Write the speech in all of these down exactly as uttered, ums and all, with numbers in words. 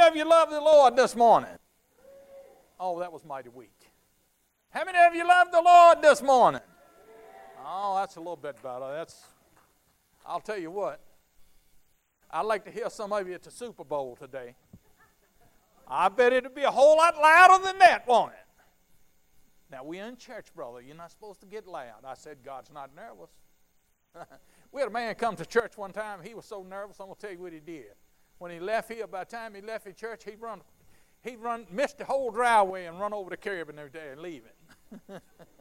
of you love the Lord this morning? Oh, that was mighty weak. How many of you love the Lord this morning? Oh, that's a little bit better. That's, I'll tell you what, I'd like to hear some of you at the Super Bowl today. I bet it'll be a whole lot louder than that, won't it? Now, we're in church, brother. You're not supposed to get loud. I said, God's not nervous. We had a man come to church one time. He was so nervous, I'm going to tell you what he did. When he left here, by the time he left the church, he'd run, he'd run, missed the whole driveway and run over the curb and everything and leave it.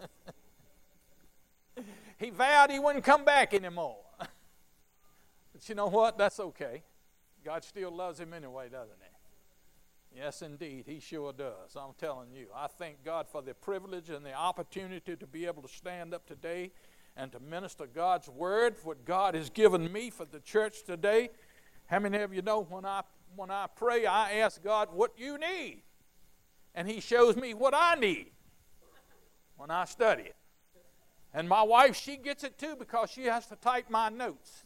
He vowed he wouldn't come back anymore. But you know what? That's okay. God still loves him anyway, doesn't he? Yes, indeed, he sure does. I'm telling you. I thank God for the privilege and the opportunity to be able to stand up today and to minister God's word, what God has given me for the church today. How many of you know when I, when I pray, I ask God what you need? And he shows me what I need when I study it. And my wife, she gets it too because she has to type my notes.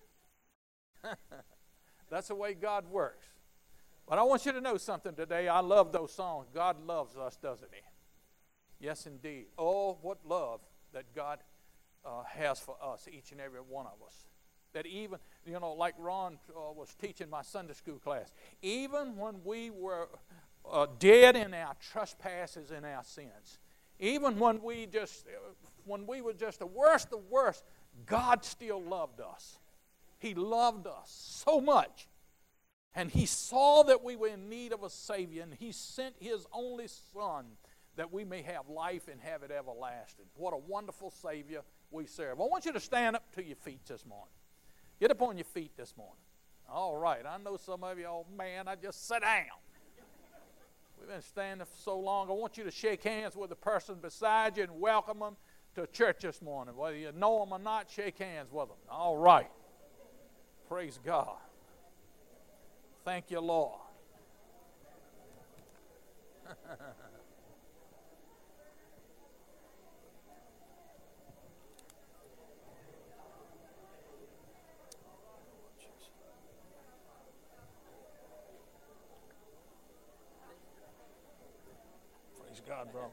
That's the way God works. But I want you to know something today. I love those songs. God loves us, doesn't he? Yes, indeed. Oh, what love that God uh, has for us, each and every one of us. That even, you know, like Ron uh, was teaching my Sunday school class, even when we were uh, dead in our trespasses and our sins, even when we just, when we were just the worst of worst, God still loved us. He loved us so much. And he saw that we were in need of a Savior, and he sent his only Son that we may have life and have it everlasting. What a wonderful Savior we serve. I want you to stand up to your feet this morning. Get up on your feet this morning. All right. I know some of you, oh, man, I just sit down. We've been standing for so long. I want you to shake hands with the person beside you and welcome them to church this morning. Whether you know them or not, shake hands with them. All right. Praise God. Thank you, Lord. Praise God, bro.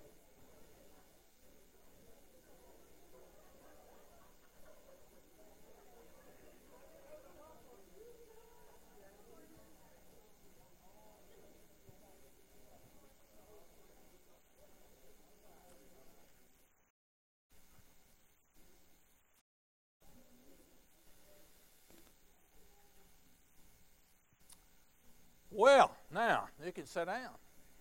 Well, now, you can sit down.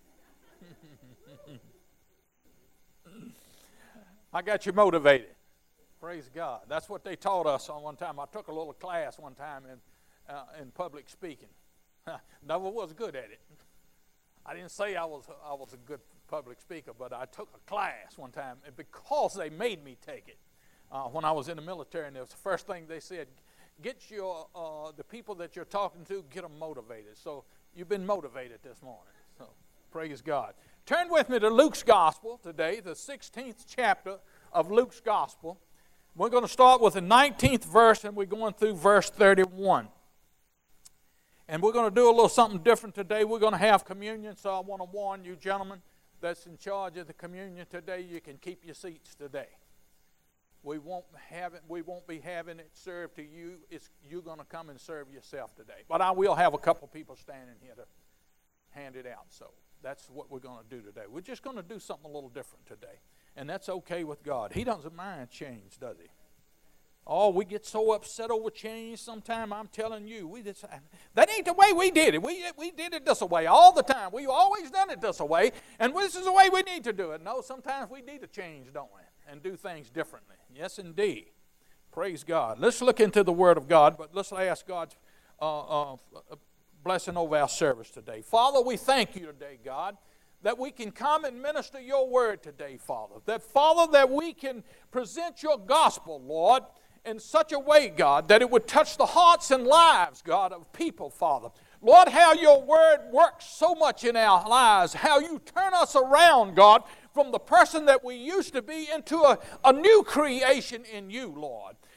I got you motivated. Praise God. That's what they taught us on one time. I took a little class one time in, uh, in public speaking. Never was good at it. I didn't say I was, I was a good public speaker, but I took a class one time and because they made me take it. Uh, when I was in the military, and it was the first thing they said, get your uh, the people that you're talking to, get them motivated. So you've been motivated this morning. So praise God. Turn with me to Luke's Gospel today, the sixteenth chapter of Luke's Gospel. We're going to start with the nineteenth verse, and we're going through verse thirty-one. And we're going to do a little something different today. We're going to have communion, so I want to warn you, gentlemen, that's in charge of the communion today, you can keep your seats today. We won't have it. We won't be having it served to you. It's, you're going to come and serve yourself today. But I will have a couple people standing here to hand it out. So that's what we're going to do today. We're just going to do something a little different today. And that's okay with God. He doesn't mind change, does he? Oh, we get so upset over change sometimes. I'm telling you, we just, that ain't the way we did it. We, we did it this way all the time. We've always done it this way. And this is the way we need to do it. No, sometimes we need to change, don't we? And do things differently. Yes, indeed. Praise God. Let's look into the Word of God, but let's ask God's uh, uh, blessing over our service today. Father, we thank you today, God, that we can come and minister your Word today, Father. That, Father, that we can present your gospel, Lord, in such a way, God, that it would touch the hearts and lives, God, of people, Father. Lord, how your Word works so much in our lives, how you turn us around, God, from the person that we used to be into a, a new creation in you, Lord.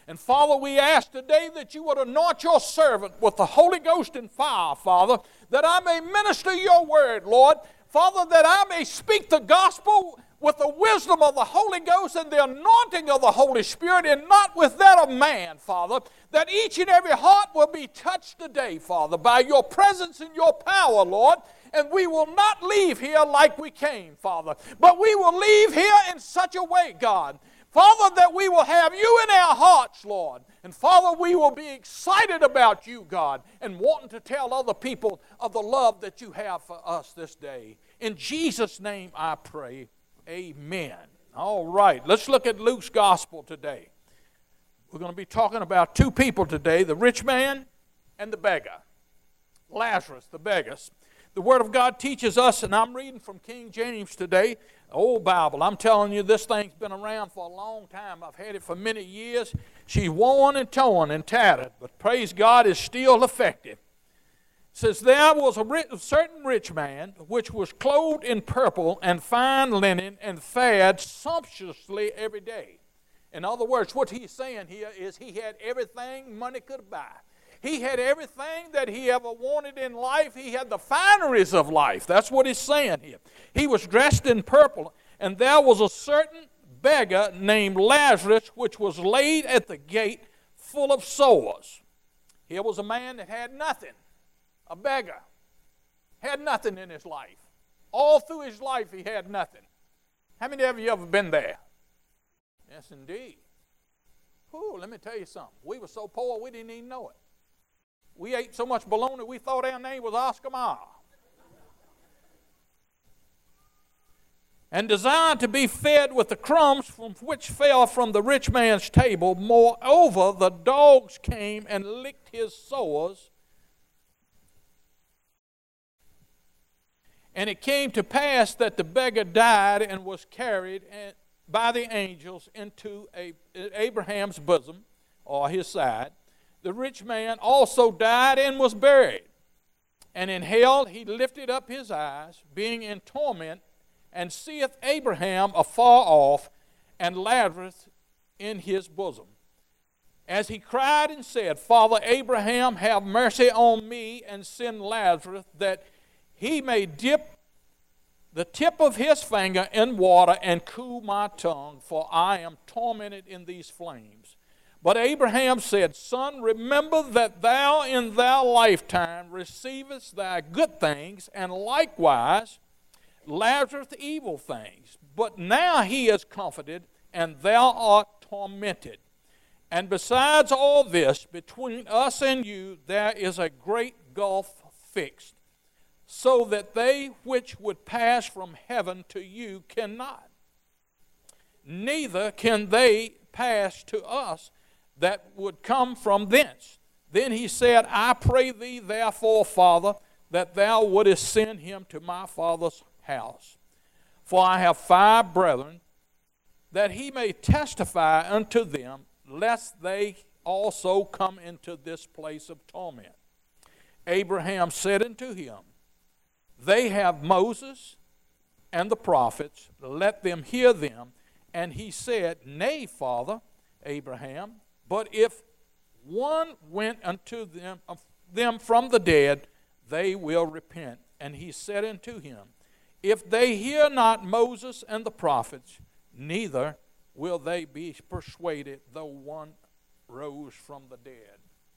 And Father, we ask today that you would anoint your servant with the Holy Ghost and fire, Father, that I may minister your word, Lord. Father, that I may speak the gospel with the wisdom of the Holy Ghost and the anointing of the Holy Spirit, and not with that of man, Father, that each and every heart will be touched today, Father, by your presence and your power, Lord, and we will not leave here like we came, Father, but we will leave here in such a way, God, Father, that we will have you in our hearts, Lord, and Father, we will be excited about you, God, and wanting to tell other people of the love that you have for us this day. In Jesus' name I pray. Amen. All right, let's look at Luke's gospel today. We're going to be talking about two people today, the rich man and the beggar. Lazarus, the beggar. The Word of God teaches us, and I'm reading from King James today, old Bible. I'm telling you, this thing's been around for a long time. I've had it for many years. She's worn and torn and tattered, but praise God, it's still effective. It says, there was a, rich, a certain rich man which was clothed in purple and fine linen and fared sumptuously every day. In other words, what he's saying here is he had everything money could buy. He had everything that he ever wanted in life. He had the fineries of life. That's what he's saying here. He was dressed in purple, and there was a certain beggar named Lazarus which was laid at the gate full of sores. Here was a man that had nothing. A beggar. Had nothing in his life. All through his life he had nothing. How many of you ever been there? Yes, indeed. Whew, let me tell you something. We were so poor we didn't even know it. We ate so much bologna we thought our name was Oscar Mayer. And desired to be fed with the crumbs from which fell from the rich man's table. Moreover, the dogs came and licked his sores. And it came to pass that the beggar died and was carried by the angels into Abraham's bosom, or his side. The rich man also died and was buried. And in hell he lifted up his eyes, being in torment, and seeth Abraham afar off, and Lazarus in his bosom. As he cried and said, Father Abraham, have mercy on me, and send Lazarus, that he may dip the tip of his finger in water and cool my tongue, for I am tormented in these flames. But Abraham said, Son, remember that thou in thy lifetime receivest thy good things, and likewise Lazarus evil things. But now he is comforted, and thou art tormented. And besides all this, between us and you there is a great gulf fixed, so that they which would pass from heaven to you cannot, neither can they pass to us that would come from thence. Then he said, I pray thee therefore, Father, that thou wouldest send him to my father's house. For I have five brethren, that he may testify unto them, lest they also come into this place of torment. Abraham said unto him, They have Moses and the prophets, let them hear them. And he said, Nay, Father Abraham, but if one went unto them, uh, them from the dead, they will repent. And he said unto him, If they hear not Moses and the prophets, neither will they be persuaded, though one rose from the dead.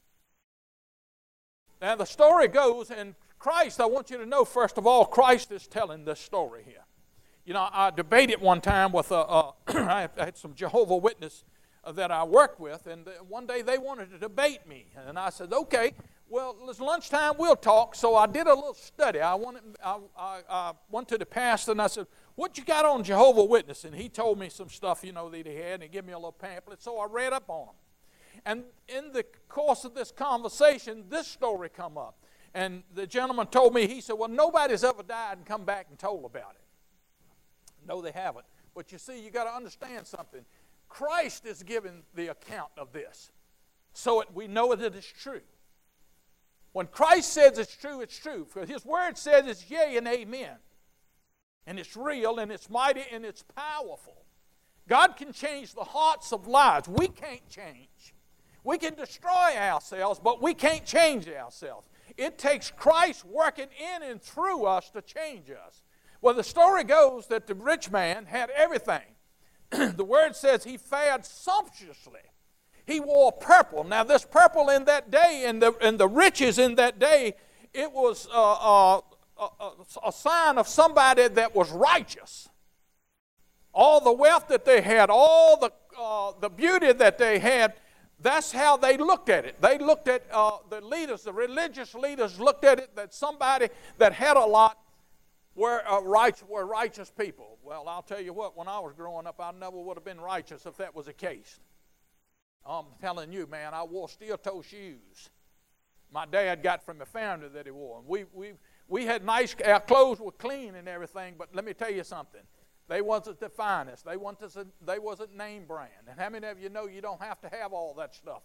Now the story goes, and Christ, I want you to know, first of all, Christ is telling this story here. You know, I debated one time with, a, a I had some Jehovah's Witnesses that I worked with, and one day they wanted to debate me. And I said, okay, well, it's lunchtime, we'll talk. So I did a little study. I went, I, I, I went to the pastor, and I said, what you got on Jehovah's Witnesses? And he told me some stuff, you know, that he had, and he gave me a little pamphlet. So I read up on them. And in the course of this conversation, this story come up. And the gentleman told me, he said, well, nobody's ever died and come back and told about it. No, they haven't. But you see, you got to understand something. Christ is giving the account of this, so it, we know that it's true. When Christ says it's true, it's true. For his word says it's yea and amen. And it's real, and it's mighty, and it's powerful. God can change the hearts of lives. We can't change. We can destroy ourselves, but we can't change ourselves. It takes Christ working in and through us to change us. Well, the story goes that the rich man had everything. The word says he fared sumptuously. He wore purple. Now, this purple in that day, and the, and the riches in that day, it was uh, uh, a, a sign of somebody that was righteous. All the wealth that they had, all the, uh, the beauty that they had, that's how they looked at it. They looked at uh, the leaders, the religious leaders looked at it that somebody that had a lot were, uh, right, were righteous people. Well, I'll tell you what, when I was growing up, I never would have been righteous if that was the case. I'm telling you, man, I wore steel-toe shoes. My dad got from the family that he wore. We, we, we had nice, our clothes were clean and everything, but let me tell you something. They wasn't the finest. They wasn't, they wasn't name brand. And how many of you know you don't have to have all that stuff?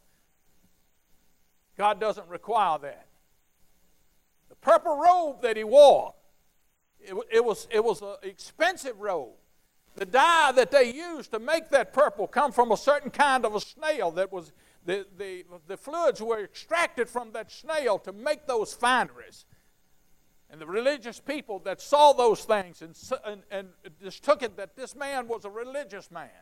God doesn't require that. The purple robe that he wore, it, it was it was an expensive robe. The dye that they used to make that purple come from a certain kind of a snail that was, the, the, the fluids were extracted from that snail to make those fineries. And the religious people that saw those things and, and, and just took it that this man was a religious man.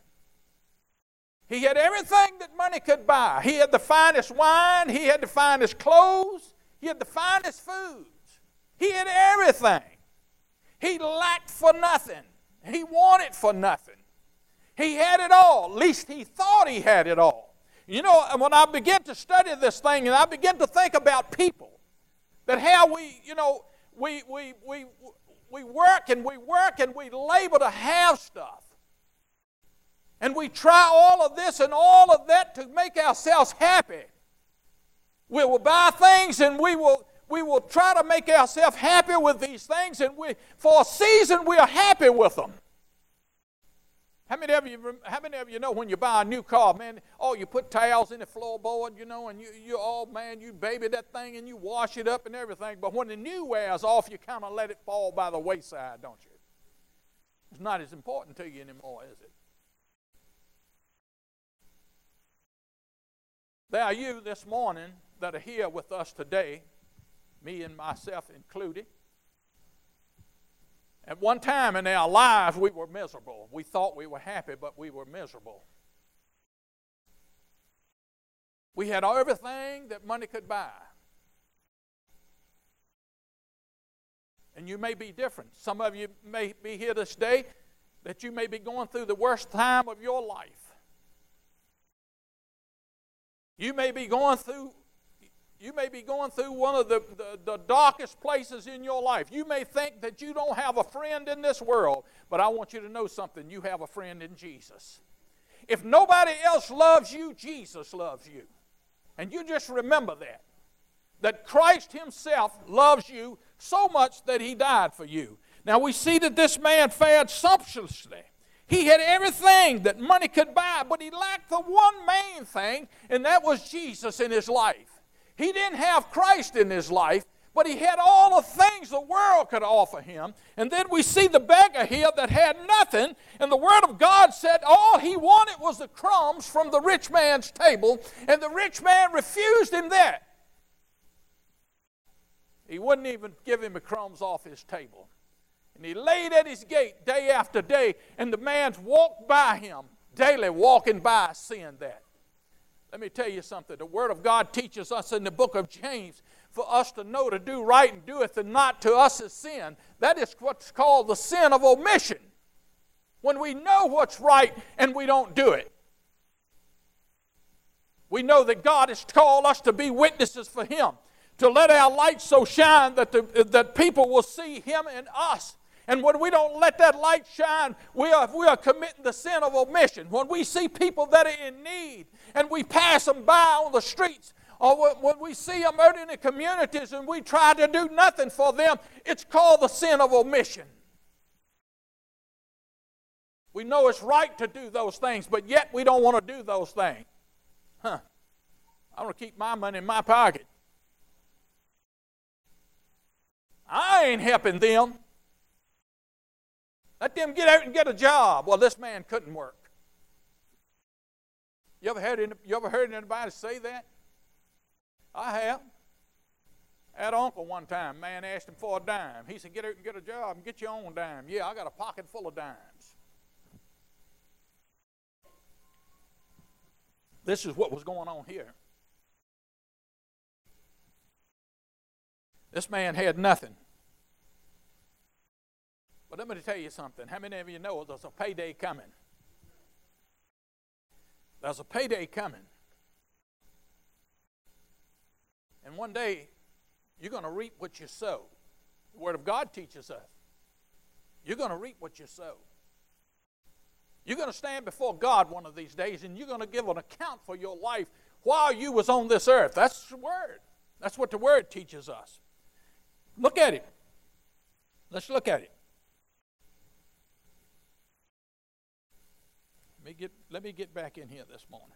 He had everything that money could buy. He had the finest wine. He had the finest clothes. He had the finest foods. He had everything. He lacked for nothing. He wanted for nothing. He had it all. At least he thought he had it all. You know, when I began to study this thing and I began to think about people, that how we, you know, We, we, we, we work and we work and we labor to have stuff. And we try all of this and all of that to make ourselves happy. We will buy things and we will, we will try to make ourselves happy with these things. And we, for a season we are happy with them. How many of you, how many of you know when you buy a new car, man, oh, you put tiles in the floorboard, you know, and you, you oh, man, you baby that thing and you wash it up and everything. But when the new wears off, you kind of let it fall by the wayside, don't you? It's not as important to you anymore, is it? There are you this morning that are here with us today, me and myself included. At one time in our lives, we were miserable. We thought we were happy, but we were miserable. We had everything that money could buy. And you may be different. Some of you may be here this day that you may be going through the worst time of your life. You may be going through You may be going through one of the, the, the darkest places in your life. You may think that you don't have a friend in this world, but I want you to know something. You have a friend in Jesus. If nobody else loves you, Jesus loves you. And you just remember that. That Christ himself loves you so much that he died for you. Now we see that this man fared sumptuously. He had everything that money could buy, but he lacked the one main thing, and that was Jesus in his life. He didn't have Christ in his life, but he had all the things the world could offer him. And then we see the beggar here that had nothing, and the Word of God said all he wanted was the crumbs from the rich man's table, and the rich man refused him that. He wouldn't even give him the crumbs off his table. And he laid at his gate day after day, and the man walked by him, daily walking by, seeing that. Let me tell you something. The Word of God teaches us in the book of James for us to know to do right and doeth and not to us is sin. That is what's called the sin of omission. When we know what's right and we don't do it. We know that God has called us to be witnesses for Him, to let our light so shine that, the, that people will see Him in us. And when we don't let that light shine, we are, we are committing the sin of omission. When we see people that are in need and we pass them by on the streets, or when we see them out in the communities and we try to do nothing for them, it's called the sin of omission. We know it's right to do those things, but yet we don't want to do those things. Huh. I want to keep my money in my pocket. I ain't helping them. Let them get out and get a job. Well, this man couldn't work. You ever heard any, you ever heard anybody say that? I have. I had an uncle one time. Man asked him for a dime. He said, "Get out and get a job and get your own dime." "Yeah, I got a pocket full of dimes." This is what was going on here. This man had nothing. But let me tell you something. How many of you know there's a payday coming? There's a payday coming. And one day, you're going to reap what you sow. The Word of God teaches us. You're going to reap what you sow. You're going to stand before God one of these days, and you're going to give an account for your life while you was on this earth. That's the Word. That's what the Word teaches us. Look at it. Let's look at it. Let me get, let me get back in here this morning.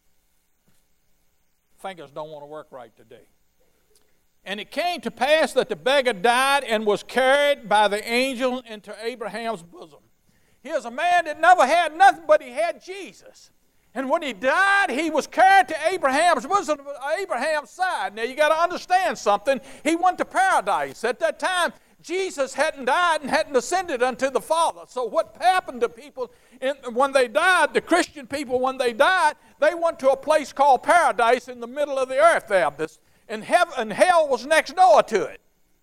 Fingers don't want to work right today. "And it came to pass that the beggar died and was carried by the angel into Abraham's bosom." Here's a man that never had nothing, but he had Jesus. And when he died, he was carried to Abraham's bosom, Abraham's side. Now you got to understand something. He went to paradise. At that time, Jesus hadn't died and hadn't ascended unto the Father. So what happened to people in, when they died, the Christian people, when they died, they went to a place called paradise in the middle of the earth there. This, and, heaven, and hell was next door to it.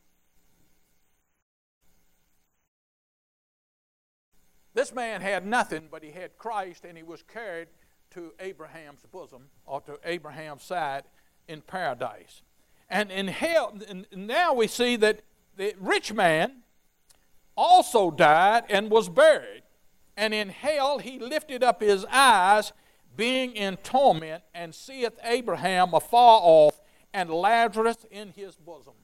This man had nothing, but he had Christ, and he was carried to Abraham's bosom, or to Abraham's side in paradise. And in hell, and now we see that the rich man also died and was buried. And in hell he lifted up his eyes, being in torment, and seeth Abraham afar off, and Lazarus in his bosom.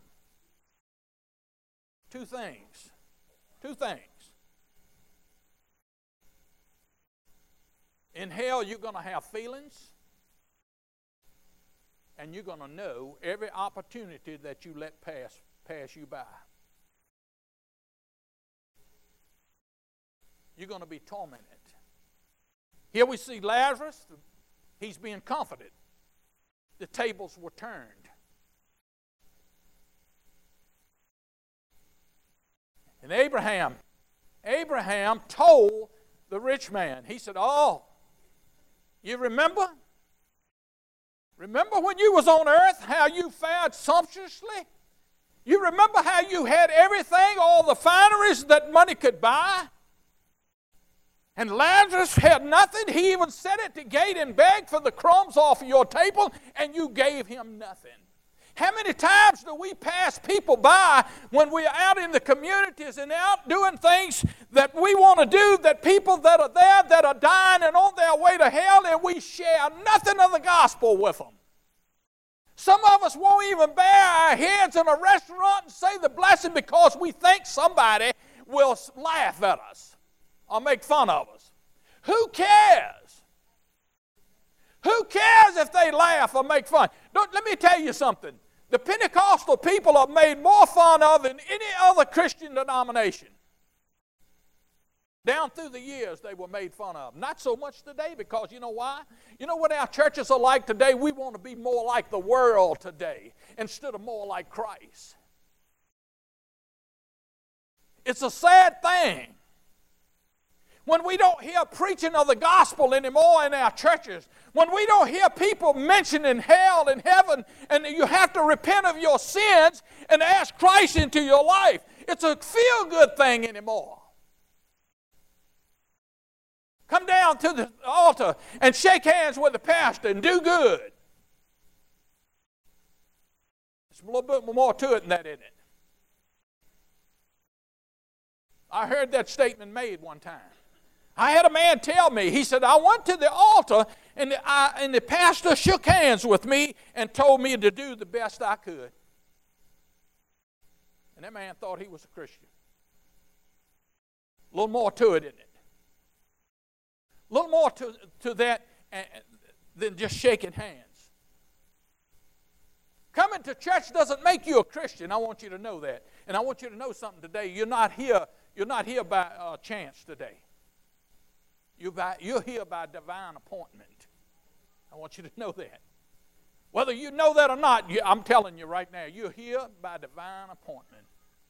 Two things. Two things. In hell, you're going to have feelings, and you're going to know every opportunity that you let pass, pass you by. You're going to be tormented. Here we see Lazarus. He's being comforted. The tables were turned. And Abraham, Abraham told the rich man, he said, "Oh, you remember? Remember when you was on earth, how you fared sumptuously? You remember how you had everything, all the fineries that money could buy? And Lazarus had nothing. He even sat at the gate and begged for the crumbs off of your table, and you gave him nothing." How many times do we pass people by when we're out in the communities and out doing things that we want to do, that people that are there that are dying and on their way to hell, and we share nothing of the gospel with them? Some of us won't even bear our heads in a restaurant and say the blessing because we think somebody will laugh at us or make fun of us. Who cares? Who cares if they laugh or make fun? Don't, let me tell you something. The Pentecostal people are made more fun of than any other Christian denomination. Down through the years, they were made fun of. Not so much today, because you know why? You know what our churches are like today? We want to be more like the world today instead of more like Christ. It's a sad thing when we don't hear preaching of the gospel anymore in our churches, when we don't hear people mentioning hell and heaven, and you have to repent of your sins and ask Christ into your life. It's a feel-good thing anymore. Come down to the altar and shake hands with the pastor and do good. There's a little bit more to it than that, isn't it? I heard that statement made one time. I had a man tell me, he said, "I went to the altar and the, I, and the pastor shook hands with me and told me to do the best I could." And that man thought he was a Christian. A little more to it, isn't it? A little more to, to that than just shaking hands. Coming to church doesn't make you a Christian. I want you to know that. And I want you to know something today. You're not here, you're not here by uh, chance today. You're, by, you're here by divine appointment. I want you to know that. Whether you know that or not, you, I'm telling you right now, you're here by divine appointment.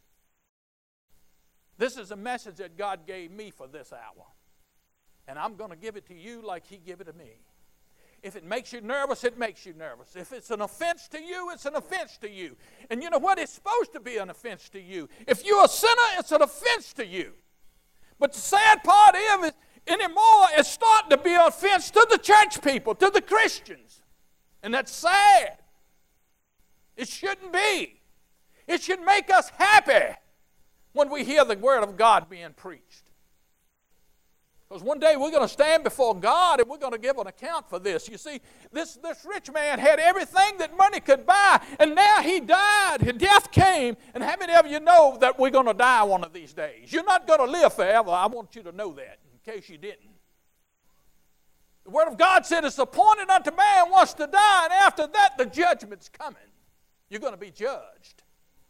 This is a message that God gave me for this hour. And I'm going to give it to you like He gave it to me. If it makes you nervous, it makes you nervous. If it's an offense to you, it's an offense to you. And you know what? It's supposed to be an offense to you. If you're a sinner, it's an offense to you. But the sad part is, anymore, it's starting to be an offense to the church people, to the Christians. And that's sad. It shouldn't be. It should make us happy when we hear the Word of God being preached. Because one day we're going to stand before God and we're going to give an account for this. You see, this, this rich man had everything that money could buy, and now he died, and death came. And how many of you know that we're going to die one of these days? You're not going to live forever. I want you to know that, in case you didn't. The Word of God said it's appointed unto man once to die, and after that the judgment's coming. You're going to be judged.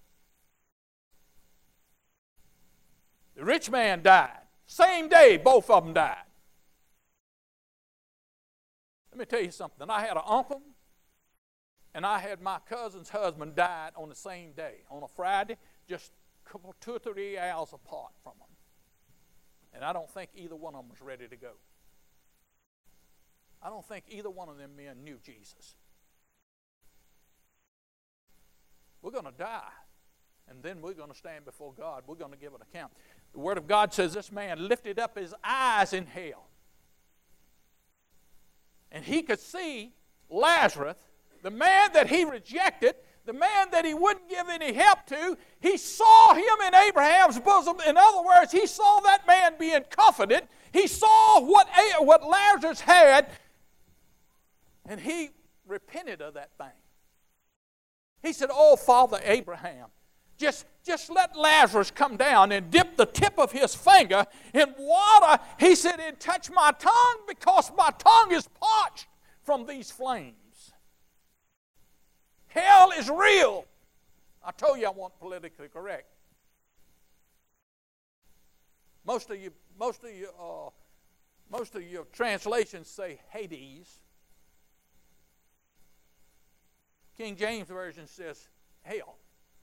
The rich man died. Same day, both of them died. Let me tell you something. I had an uncle, and I had my cousin's husband died on the same day, on a Friday, just a couple, two or three hours apart from them. And I don't think either one of them was ready to go. I don't think either one of them men knew Jesus. We're going to die, and then we're going to stand before God. We're going to give an account. The Word of God says this man lifted up his eyes in hell. And he could see Lazarus, the man that he rejected, the man that he wouldn't give any help to. He saw him in Abraham's bosom. In other words, he saw that man being comforted. He saw what, what Lazarus had, and he repented of that thing. He said, "Oh, Father Abraham, Just, just let Lazarus come down and dip the tip of his finger in water." He said, "And touch my tongue, because my tongue is parched from these flames." Hell is real. I told you I wasn't politically correct. Most of you, most of you, uh, most of your translations say Hades. King James Version says hell.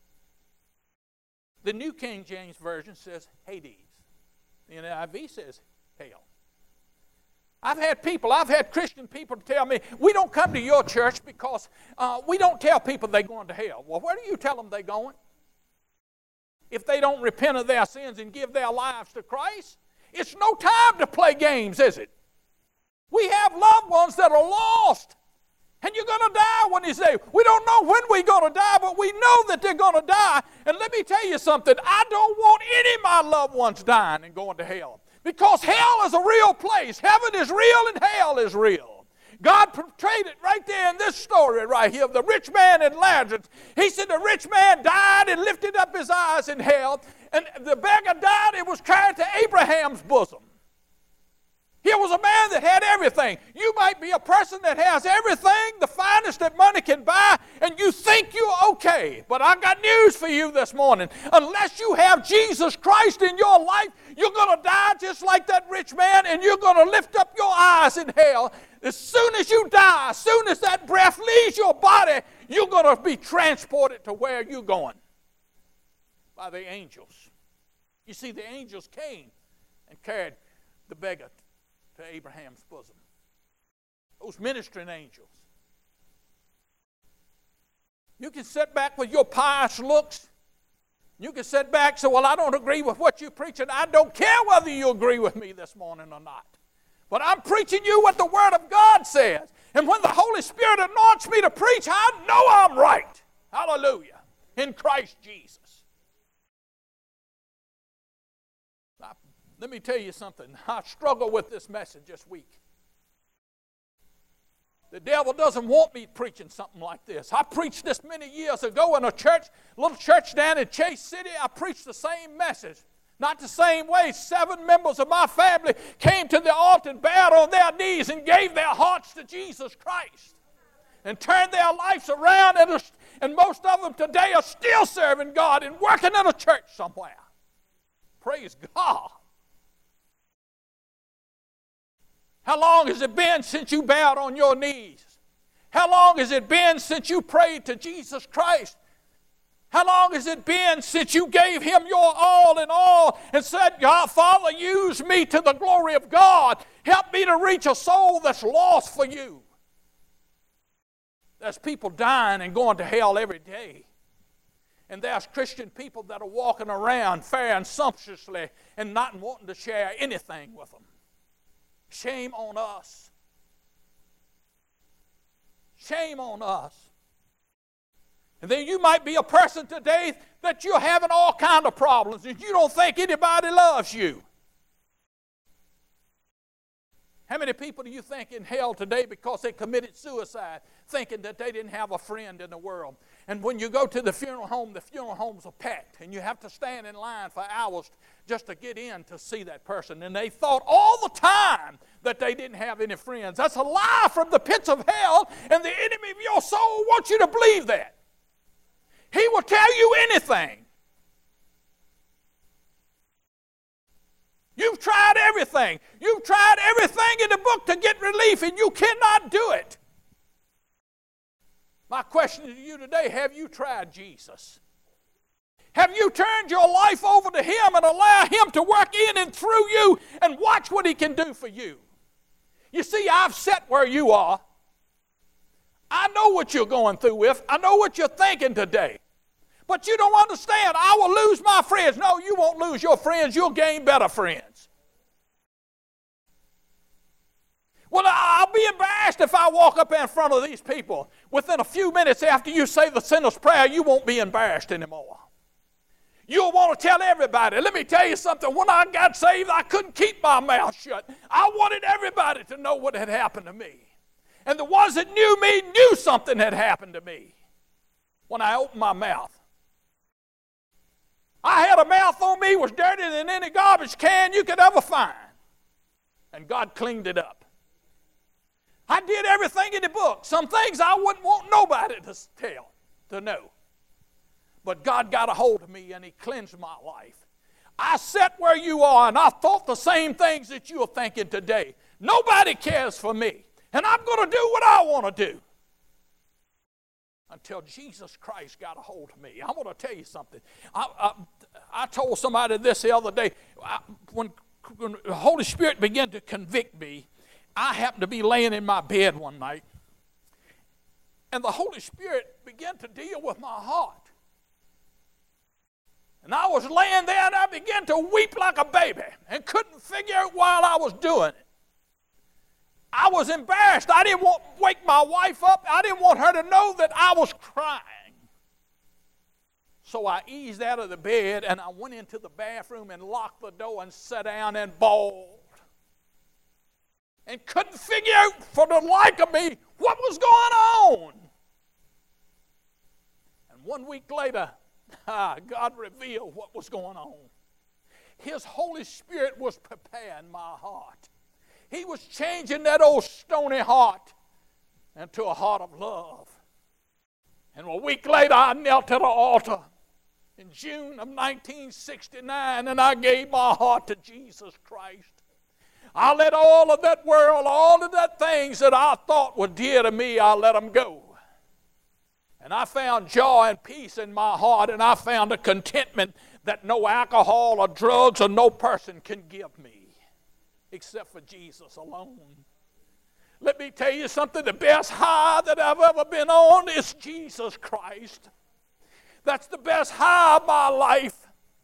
The New King James Version says Hades. The N I V says hell. I've had people, I've had Christian people tell me, "We don't come to your church because uh, we don't tell people they're going to hell." Well, where do you tell them they're going? If they don't repent of their sins and give their lives to Christ, it's no time to play games, is it? We have loved ones that are lost. And you're going to die when you say, we don't know when we're going to die, but we know that they're going to die. And let me tell you something. I don't want any of my loved ones dying and going to hell. Because hell is a real place. Heaven is real and hell is real. God portrayed it right there in this story right here of the rich man and Lazarus. He said the rich man died and lifted up his eyes in hell. And the beggar died and was carried to Abraham's bosom. Here was a man that had everything. You might be a person that has everything, the finest that money can buy, and you think you're okay. But I got news for you this morning. Unless you have Jesus Christ in your life, you're going to die just like that rich man, and you're going to lift up your eyes in hell. As soon as you die, as soon as that breath leaves your body, you're going to be transported to where you're going by the angels. You see, the angels came and carried the beggar to Abraham's bosom. Those ministering angels. You can sit back with your pious looks. You can sit back and say, "Well, I don't agree with what you're preaching." I don't care whether you agree with me this morning or not. But I'm preaching you what the Word of God says. And when the Holy Spirit anoints me to preach, I know I'm right. Hallelujah. In Christ Jesus. Let me tell you something. I struggle with this message this week. The devil doesn't want me preaching something like this. I preached this many years ago in a church, little church down in Chase City. I preached the same message. Not the same way. Seven members of my family came to the altar and bowed on their knees and gave their hearts to Jesus Christ and turned their lives around. And, and most of them today are still serving God and working in a church somewhere. Praise God. How long has it been since you bowed on your knees? How long has it been since you prayed to Jesus Christ? How long has it been since you gave Him your all in all and said, God, Father, use me to the glory of God. Help me to reach a soul that's lost for you. There's people dying and going to hell every day. And there's Christian people that are walking around fair and sumptuously and not wanting to share anything with them. Shame on us. Shame on us. And then you might be a person today that you're having all kinds of problems and you don't think anybody loves you. How many people do you think in hell today because they committed suicide, thinking that they didn't have a friend in the world? And when you go to the funeral home, the funeral homes are packed, and you have to stand in line for hours just to get in to see that person. And they thought all the time that they didn't have any friends. That's a lie from the pits of hell, and the enemy of your soul wants you to believe that. He will tell you anything. You've tried everything. You've tried everything in the book to get relief, and you cannot do it. My question to you today, have you tried Jesus? Have you turned your life over to Him and allowed Him to work in and through you and watch what He can do for you? You see, I've sat where you are. I know what you're going through with. I know what you're thinking today. But you don't understand. I will lose my friends. No, you won't lose your friends. You'll gain better friends. Well, I'll be embarrassed if I walk up in front of these people. Within a few minutes after you say the sinner's prayer, you won't be embarrassed anymore. You'll want to tell everybody. Let me tell you something. When I got saved, I couldn't keep my mouth shut. I wanted everybody to know what had happened to me. And the ones that knew me knew something had happened to me when I opened my mouth. I had a mouth on me was dirtier than any garbage can you could ever find. And God cleaned it up. I did everything in the book. Some things I wouldn't want nobody to tell, to know. But God got a hold of me and He cleansed my life. I sat where you are and I thought the same things that you're thinking today. Nobody cares for me. And I'm going to do what I want to do. Until Jesus Christ got a hold of me. I want to tell you something. I, I, I told somebody this the other day. I, when, when the Holy Spirit began to convict me, I happened to be laying in my bed one night. And the Holy Spirit began to deal with my heart. And I was laying there and I began to weep like a baby and couldn't figure out why I was doing it. I was embarrassed. I didn't want to wake my wife up. I didn't want her to know that I was crying. So I eased out of the bed and I went into the bathroom and locked the door and sat down and bawled. And couldn't figure out for the like of me what was going on. And one week later, God revealed what was going on. His Holy Spirit was preparing my heart. He was changing that old stony heart into a heart of love. And a week later, I knelt at the altar in June of nineteen sixty-nine, and I gave my heart to Jesus Christ. I let all of that world, all of that things that I thought were dear to me, I let them go. And I found joy and peace in my heart, and I found a contentment that no alcohol or drugs or no person can give me. Except for Jesus alone. Let me tell you something, the best high that I've ever been on is Jesus Christ. That's the best high of my life.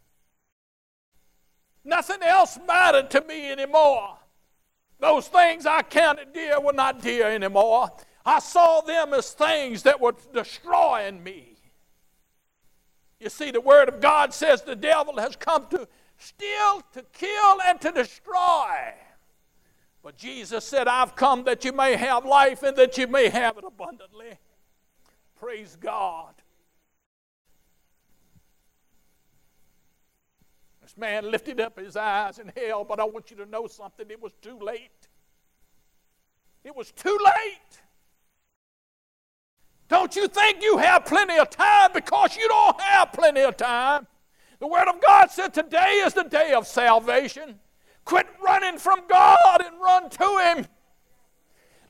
Nothing else mattered to me anymore. Those things I counted dear were not dear anymore. I saw them as things that were destroying me. You see, the Word of God says the devil has come to steal, to kill, and to destroy. But Jesus said, I've come that you may have life and that you may have it abundantly. Praise God. This man lifted up his eyes in hell, but I want you to know something. It was too late. It was too late. Don't you think you have plenty of time? Because you don't have plenty of time. The Word of God said today is the day of salvation. Quit running from God and run to Him.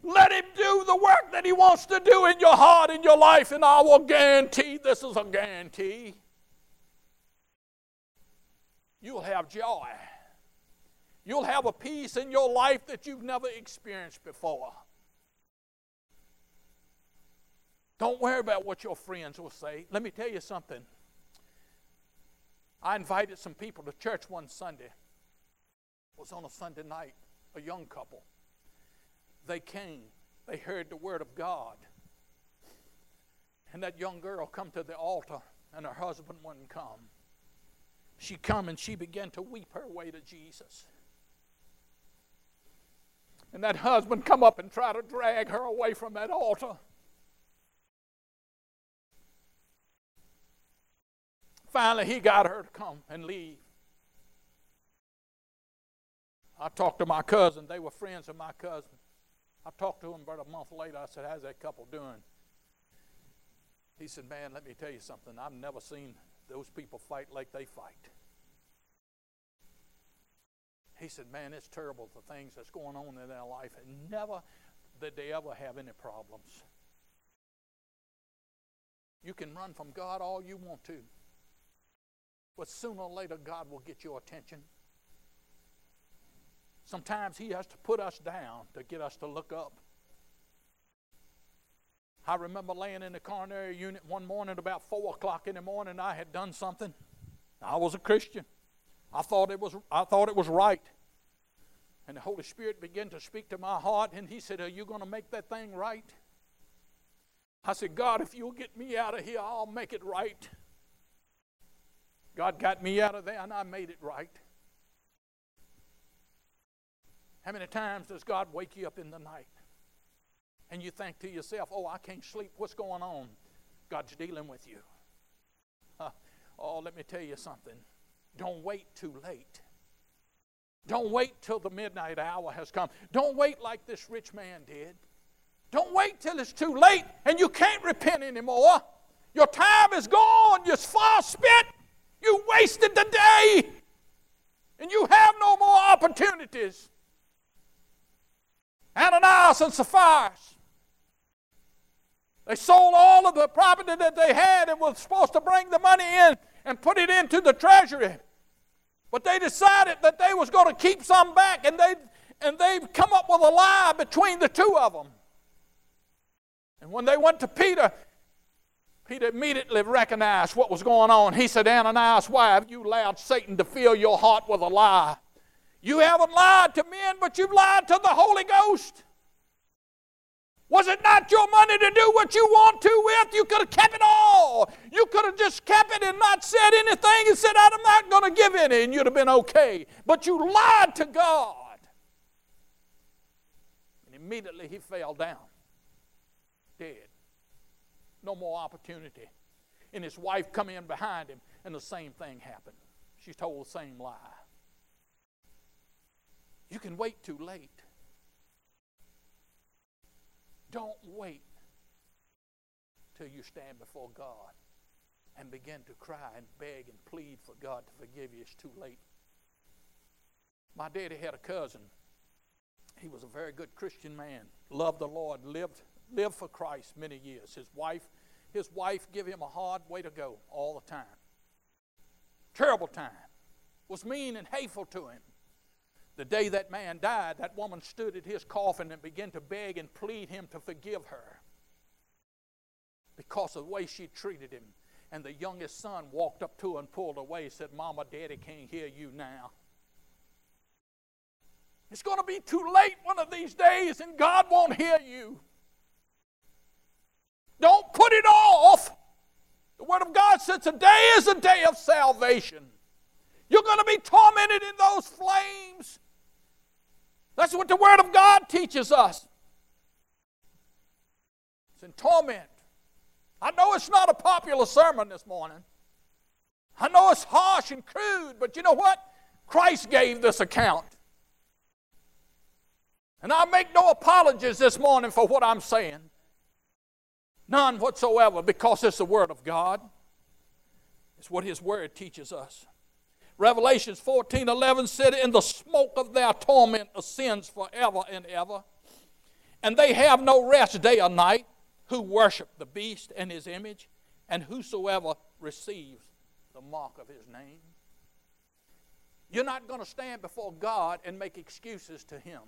Let him do the work that he wants to do in your heart, in your life, and I will guarantee, this is a guarantee, you'll have joy. You'll have a peace in your life that you've never experienced before. Don't worry about what your friends will say. Let me tell you something. I invited some people to church one Sunday. It was on a Sunday night, a young couple. They came. They heard the word of God. And that young girl come to the altar, and her husband wouldn't come. She come and she began to weep her way to Jesus. And that husband come up and try to drag her away from that altar. Finally, he got her to come and leave. I talked to my cousin. They were friends of my cousin. I talked to him about a month later. I said, how's that couple doing? He said, man, let me tell you something. I've never seen those people fight like they fight. He said, man, it's terrible, the things that's going on in their life, and never did they ever have any problems. You can run from God all you want to, but sooner or later God will get your attention. Sometimes he has to put us down to get us to look up. I remember laying in the coronary unit one morning about four o'clock in the morning. I had done something. I was a Christian. I thought it was, I thought it was right. And the Holy Spirit began to speak to my heart, and he said, are you going to make that thing right? I said, God, if you'll get me out of here, I'll make it right. God got me out of there, and I made it right. How many times does God wake you up in the night and you think to yourself, oh, I can't sleep, what's going on? God's dealing with you. Uh, oh, let me tell you something. Don't wait too late. Don't wait till the midnight hour has come. Don't wait like this rich man did. Don't wait till it's too late and you can't repent anymore. Your time is gone. You're far spent. You wasted the day. And you have no more opportunities. Ananias and Sapphira. They sold all of the property that they had and was supposed to bring the money in and put it into the treasury. But they decided that they was going to keep some back, and they and they've come up with a lie between the two of them. And when they went to Peter, Peter immediately recognized what was going on. He said, Ananias, why have you allowed Satan to fill your heart with a lie? You haven't lied to men, but you've lied to the Holy Ghost. Was it not your money to do what you want to with? You could have kept it all. You could have just kept it and not said anything and said, I'm not going to give any, and you'd have been okay. But you lied to God. And immediately he fell down, dead. No more opportunity. And his wife come in behind him, and the same thing happened. She told the same lie. You can wait too late. Don't wait till you stand before God and begin to cry and beg and plead for God to forgive you. It's too late. My daddy had a cousin. He was a very good Christian man, loved the Lord, lived, lived for Christ many years. His wife, his wife gave him a hard way to go all the time. Terrible time. Was mean and hateful to him. The day that man died, that woman stood at his coffin and began to beg and plead him to forgive her because of the way she treated him. And the youngest son walked up to her and pulled away and said, Mama, Daddy can't hear you now. It's going to be too late one of these days, and God won't hear you. Don't put it off. The Word of God says today is a day of salvation. You're going to be tormented in those flames. That's what the Word of God teaches us. It's in torment. I know it's not a popular sermon this morning. I know it's harsh and crude, but you know what? Christ gave this account. And I make no apologies this morning for what I'm saying. None whatsoever, because it's the Word of God. It's what His Word teaches us. Revelations fourteen eleven said, in the smoke of their torment ascends forever and ever. And they have no rest day or night who worship the beast and his image, and whosoever receives the mark of his name. You're not going to stand before God and make excuses to him.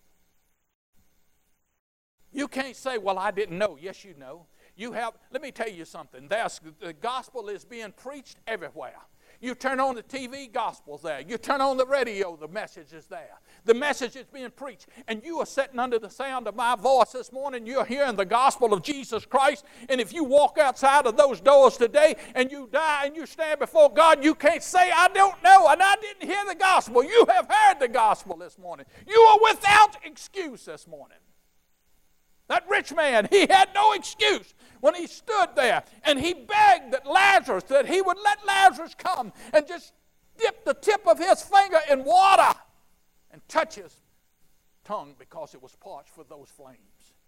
You can't say, well, I didn't know. Yes, you know. You have, let me tell you something. There's, the gospel is being preached everywhere. You turn on the T V, gospel's there. You turn on the radio, the message is there. The message is being preached. And you are sitting under the sound of my voice this morning. You're hearing the gospel of Jesus Christ. And if you walk outside of those doors today and you die and you stand before God, you can't say, I don't know and I didn't hear the gospel. You have heard the gospel this morning. You are without excuse this morning. That rich man, he had no excuse when he stood there and he begged that Lazarus, that he would let Lazarus come and just dip the tip of his finger in water and touch his tongue because it was parched for those flames.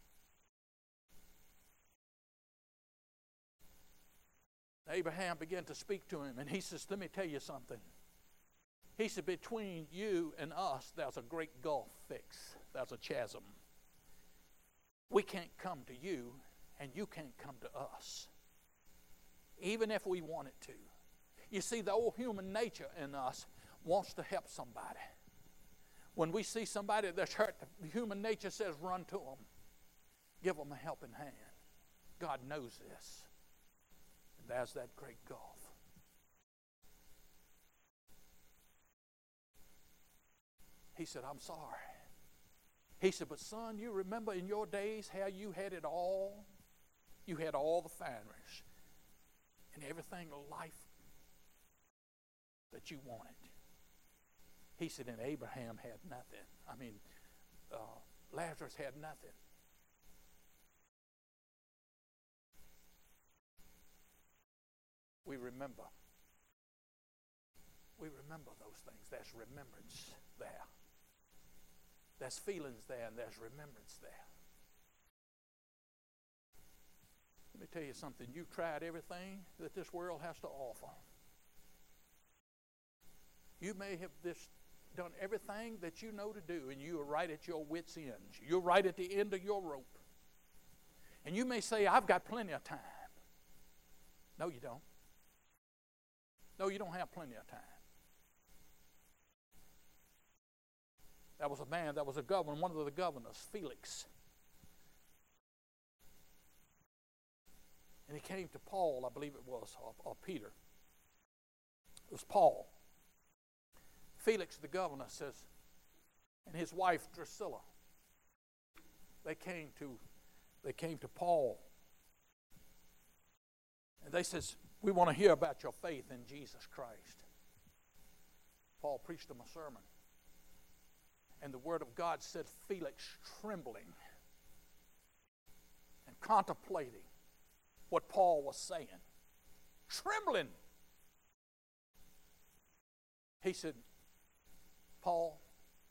Abraham began to speak to him and he says, let me tell you something. He said, between you and us, there's a great gulf fix. There's a chasm. We can't come to you, and you can't come to us, even if we wanted to. You see, the old human nature in us wants to help somebody. When we see somebody that's hurt, the human nature says, run to them. Give them a helping hand. God knows this. And there's that great gulf. He said, I'm sorry. He said, but son, you remember in your days how you had it all? You had all the families and everything in life that you wanted. He said, and Abraham had nothing. I mean, uh, Lazarus had nothing. We remember. We remember those things. There's remembrance there. There's feelings there and there's remembrance there. Let me tell you something. You've tried everything that this world has to offer. You may have this, done everything that you know to do, and you are right at your wits' end. You're right at the end of your rope. And you may say, I've got plenty of time. No, you don't. No, you don't have plenty of time. There was a man, that was a governor, one of the governors, Felix. And he came to Paul, I believe it was, or, or Peter. It was Paul. Felix, the governor, says, and his wife Drusilla, they came to, they came to Paul. And they says, we want to hear about your faith in Jesus Christ. Paul preached them a sermon. And the word of God said, Felix, trembling and contemplating what Paul was saying, trembling, he said, Paul,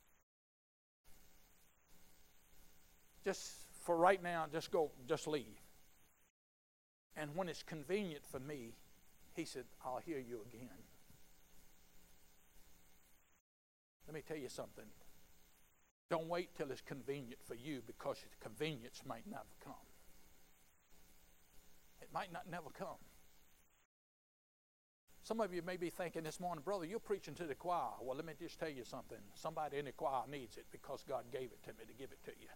just for right now, just go, just leave. And when it's convenient for me, he said, I'll hear you again. Let me tell you something. Don't wait till it's convenient for you, because the convenience might never come. It might not never come. Some of you may be thinking this morning, brother, you're preaching to the choir. Well, let me just tell you something. Somebody in the choir needs it because God gave it to me to give it to you.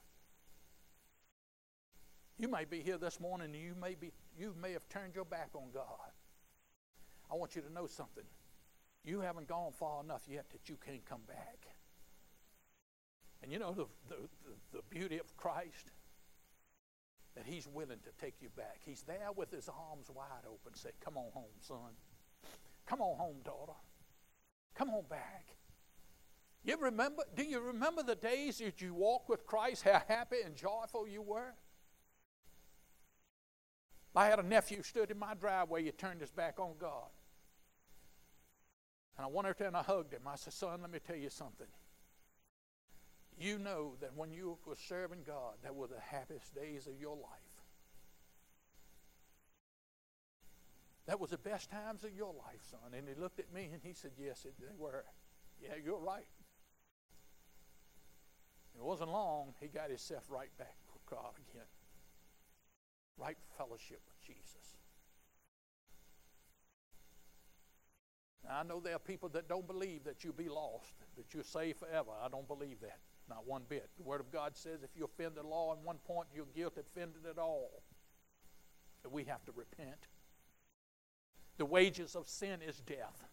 You may be here this morning and you may be you may have turned your back on God. I want you to know something. You haven't gone far enough yet that you can't come back. And you know the, the, the, the beauty of Christ? That he's willing to take you back. He's there with his arms wide open, say, come on home, son. Come on home, daughter. Come on back. You remember, do you remember the days that you walked with Christ, how happy and joyful you were? I had a nephew who stood in my driveway. He turned his back on God. And I went out there and I hugged him. I said, son, let me tell you something. You know that when you were serving God, that were the happiest days of your life. That was the best times of your life, son. And he looked at me and he said, yes, it, they were. Yeah, you're right. It wasn't long, he got himself right back God again. Right fellowship with Jesus. Now, I know there are people that don't believe that you'll be lost, that you're saved forever. I don't believe that. Not one bit. The Word of God says if you offend the law in one point, you're guilty offended at all. That we have to repent. The wages of sin is death.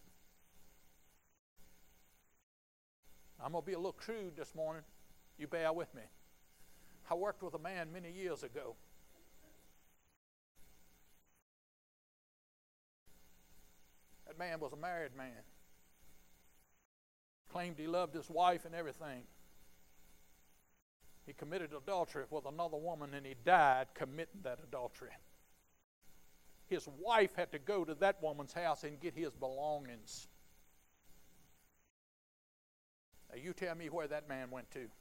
I'm going to be a little crude this morning. You bear with me. I worked with a man many years ago. That man was a married man. Claimed he loved his wife and everything. He committed adultery with another woman and he died committing that adultery. His wife had to go to that woman's house and get his belongings. Now you tell me where that man went to.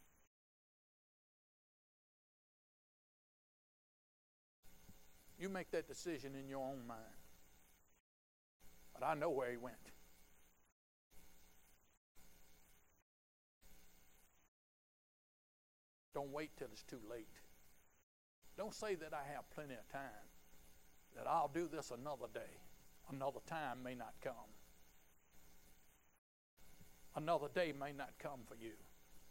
You make that decision in your own mind. But I know where he went. Don't wait till it's too late. Don't say that I have plenty of time, that I'll do this another day. Another time may not come. Another day may not come for you.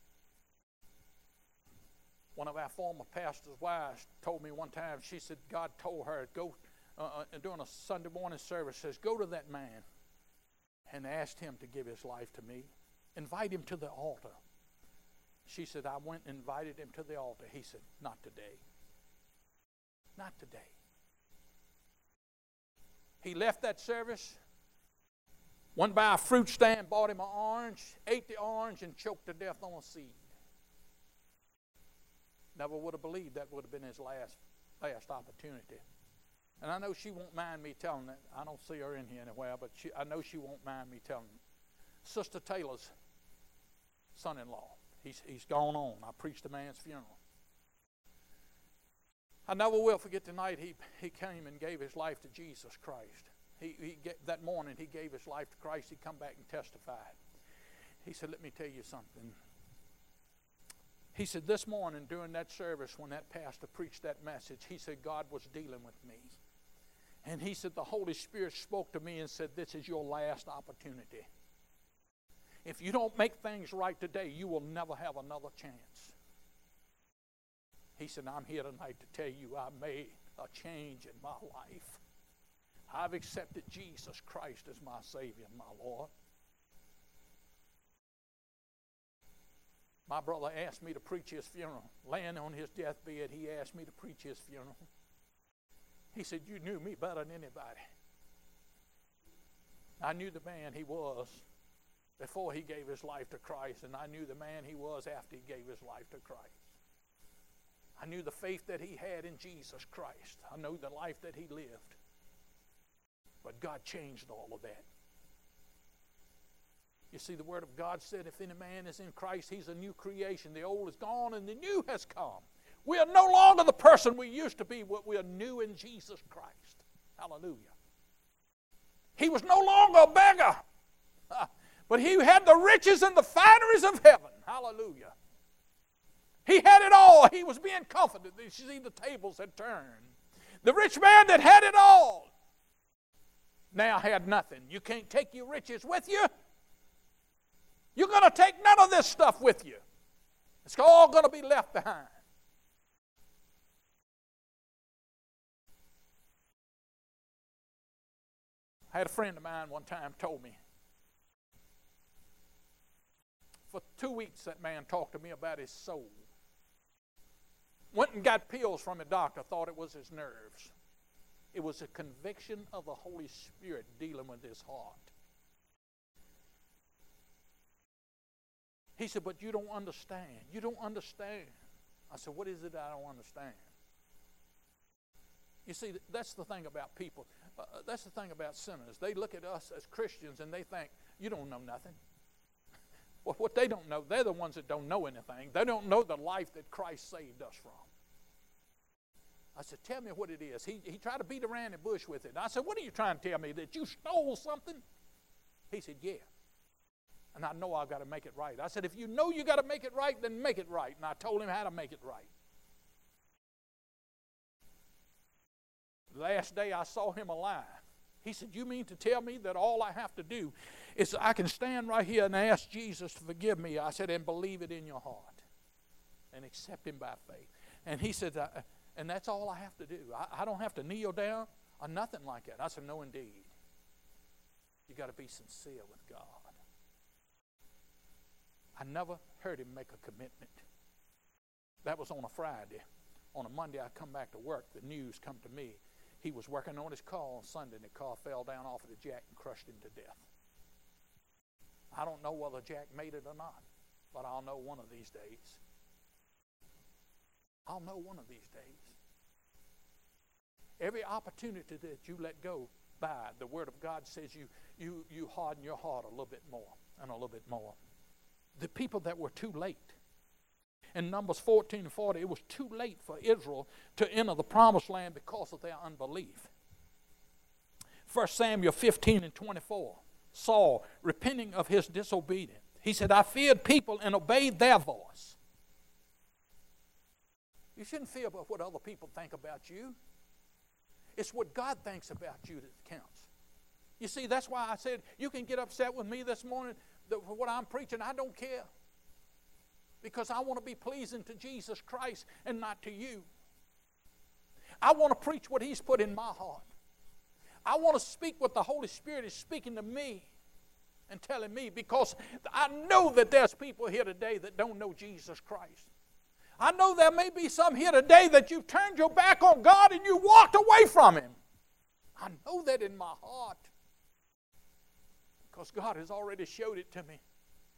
One of our former pastor's wives told me one time, she said God told her, go uh, during a Sunday morning service, says, go to that man and ask him to give his life to me. Invite him to the altar. She said, I went and invited him to the altar. He said, not today. Not today. He left that service, went by a fruit stand, bought him an orange, ate the orange, and choked to death on a seed. Never would have believed that would have been his last, last opportunity. And I know she won't mind me telling it. I don't see her in here anywhere, but she, I know she won't mind me telling it. Sister Taylor's son-in-law. He's, he's gone on. I preached the man's funeral. I never will forget the night he, he came and gave his life to Jesus Christ. He, he that morning he gave his life to Christ. He come back and testified. He said, let me tell you something. He said, this morning during that service when that pastor preached that message, he said, God was dealing with me. And he said, the Holy Spirit spoke to me and said, this is your last opportunity. If you don't make things right today, you will never have another chance. He said, I'm here tonight to tell you I made a change in my life. I've accepted Jesus Christ as my Savior and my Lord. My brother asked me to preach his funeral. Laying on his deathbed, he asked me to preach his funeral. He said, you knew me better than anybody. I knew the man he was before he gave his life to Christ, and I knew the man he was after he gave his life to Christ. I knew the faith that he had in Jesus Christ. I knew the life that he lived. But God changed all of that. You see, the Word of God said, if any man is in Christ, he's a new creation. The old is gone and the new has come. We are no longer the person we used to be, but we are new in Jesus Christ. Hallelujah. He was no longer a beggar. But he had the riches and the fineries of heaven. Hallelujah. He had it all. He was being comforted. You see, the tables had turned. The rich man that had it all now had nothing. You can't take your riches with you. You're going to take none of this stuff with you. It's all going to be left behind. I had a friend of mine one time told me, for two weeks that man talked to me about his soul. Went and got pills from a doctor, thought it was his nerves. It was a conviction of the Holy Spirit dealing with his heart. He said, but you don't understand. You don't understand. I said, what is it I don't understand? You see, that's the thing about people. Uh, that's the thing about sinners. They look at us as Christians and they think, you don't know nothing. Well, what they don't know, they're the ones that don't know anything. They don't know the life that Christ saved us from. I said, tell me what it is. He, he tried to beat around the bush with it. I said, what are you trying to tell me, that you stole something? He said, yeah. And I know I've got to make it right. I said, if you know you got to make it right, then make it right. And I told him how to make it right. The last day I saw him alive. He said, you mean to tell me that all I have to do is I can stand right here and ask Jesus to forgive me? I said, and believe it in your heart and accept him by faith. And he said, and that's all I have to do. I, I don't have to kneel down or nothing like that. I said, no, indeed. You got to be sincere with God. I never heard him make a commitment. That was on a Friday. On a Monday, I come back to work. The news come to me. He was working on his car on Sunday, and the car fell down off of the jack and crushed him to death. I don't know whether Jack made it or not, but I'll know one of these days. I'll know one of these days. Every opportunity that you let go by, the Word of God says you, you, you harden your heart a little bit more and a little bit more. The people that were too late. In Numbers fourteen and forty, it was too late for Israel to enter the promised land because of their unbelief. First Samuel fifteen and twenty-four, Saul, repenting of his disobedience, he said, I feared people and obeyed their voice. You shouldn't fear about what other people think about you. It's what God thinks about you that counts. You see, that's why I said, you can get upset with me this morning for what I'm preaching. I don't care. Because I want to be pleasing to Jesus Christ and not to you. I want to preach what he's put in my heart. I want to speak what the Holy Spirit is speaking to me and telling me, because I know that there's people here today that don't know Jesus Christ. I know there may be some here today that you've turned your back on God and you walked away from him. I know that in my heart because God has already showed it to me.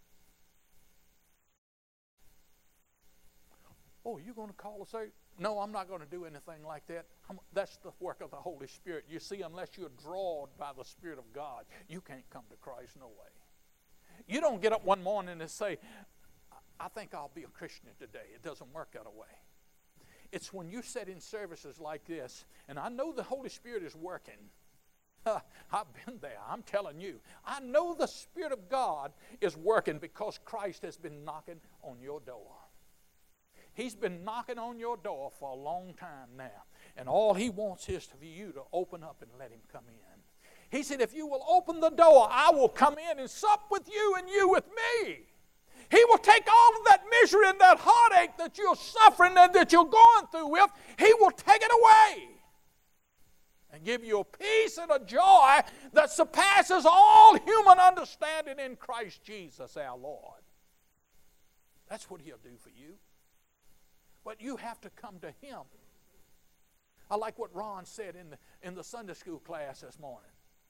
Oh, you're going to call us out? No, I'm not going to do anything like that. I'm, that's the work of the Holy Spirit. You see, unless you're drawn by the Spirit of God, you can't come to Christ, no way. You don't get up one morning and say, I think I'll be a Christian today. It doesn't work that way. It's when you sit in services like this, and I know the Holy Spirit is working. I've been there. I'm telling you. I know the Spirit of God is working because Christ has been knocking on your door. He's been knocking on your door for a long time now. And all he wants is for you to open up and let him come in. He said, if you will open the door, I will come in and sup with you and you with me. He will take all of that misery and that heartache that you're suffering and that you're going through with. He will take it away and give you a peace and a joy that surpasses all human understanding in Christ Jesus our Lord. That's what he'll do for you. But you have to come to him. I like what Ron said in the, in the Sunday school class this morning.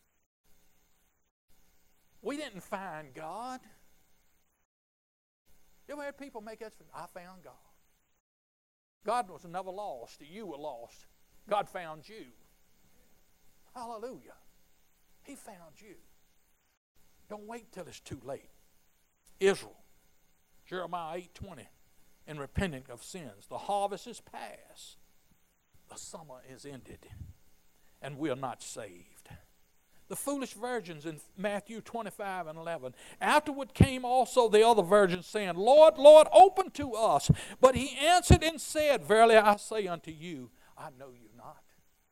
We didn't find God. You ever had people make that? I found God. God was never lost. You were lost. God found you. Hallelujah. He found you. Don't wait till it's too late. Israel, Jeremiah eight twenty. And repenting of sins. The harvest is past. The summer is ended. And we are not saved. The foolish virgins in Matthew twenty-five and eleven. Afterward came also the other virgins, saying, Lord, Lord, open to us. But he answered and said, Verily I say unto you, I know you not.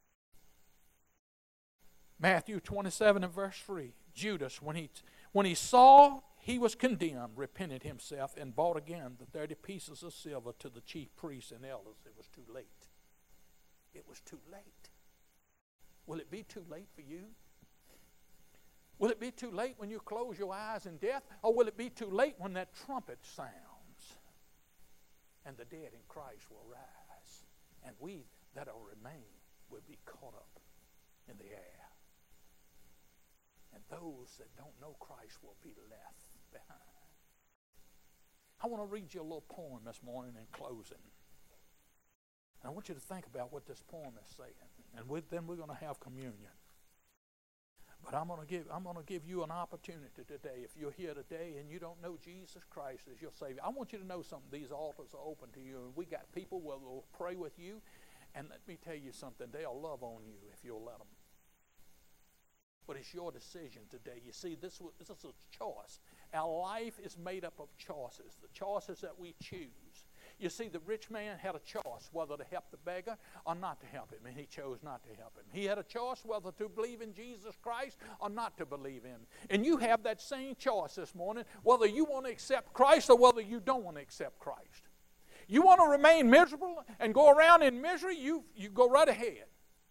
Matthew twenty-seven and verse three. Judas, when he, when he saw he was condemned, repented himself, and bought again the thirty pieces of silver to the chief priests and elders. It was too late. It was too late. Will it be too late for you? Will it be too late when you close your eyes in death? Or will it be too late when that trumpet sounds and the dead in Christ will rise and we that will remain will be caught up in the air? And those that don't know Christ will be left behind. I want to read you a little poem this morning in closing. And I want you to think about what this poem is saying. And with, then we're going to have communion. But I'm going to give I'm going to give you an opportunity today. If you're here today and you don't know Jesus Christ as your Savior, I want you to know something. These altars are open to you. And we got people who will pray with you. And let me tell you something. They'll love on you if you'll let them. But it's your decision today. You see, this, this is a choice. Our life is made up of choices, the choices that we choose. You see, the rich man had a choice whether to help the beggar or not to help him, and he chose not to help him. He had a choice whether to believe in Jesus Christ or not to believe in him. And you have that same choice this morning, whether you want to accept Christ or whether you don't want to accept Christ. You want to remain miserable and go around in misery, you, you go right ahead.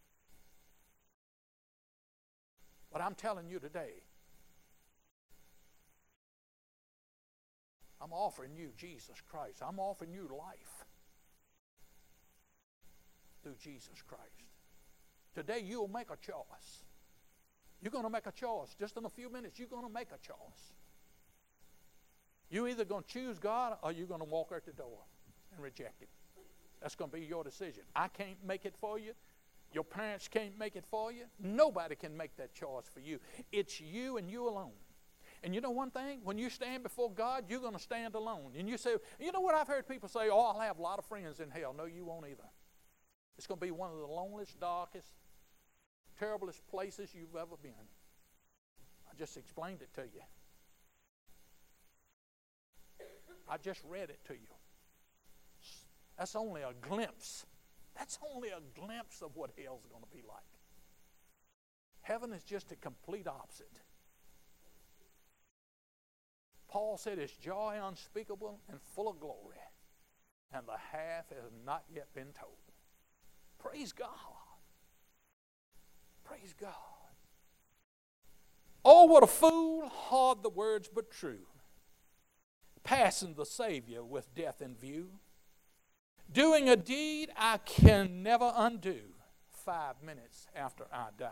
But I'm telling you today, I'm offering you Jesus Christ. I'm offering you life through Jesus Christ. Today you'll make a choice. You're going to make a choice. Just in a few minutes, you're going to make a choice. You're either going to choose God or you're going to walk out the door and reject Him. That's going to be your decision. I can't make it for you. Your parents can't make it for you. Nobody can make that choice for you. It's you and you alone. And you know one thing? When you stand before God, you're going to stand alone. And you say, you know what I've heard people say? Oh, I'll have a lot of friends in hell. No, you won't either. It's going to be one of the loneliest, darkest, terriblest places you've ever been. I just explained it to you. I just read it to you. That's only a glimpse. That's only a glimpse of what hell's going to be like. Heaven is just a complete opposite. Paul said it's joy unspeakable and full of glory, and the half has not yet been told. Praise God. Praise God. Oh, what a fool, hard the words but true, passing the Savior with death in view, doing a deed I can never undo five minutes after I die.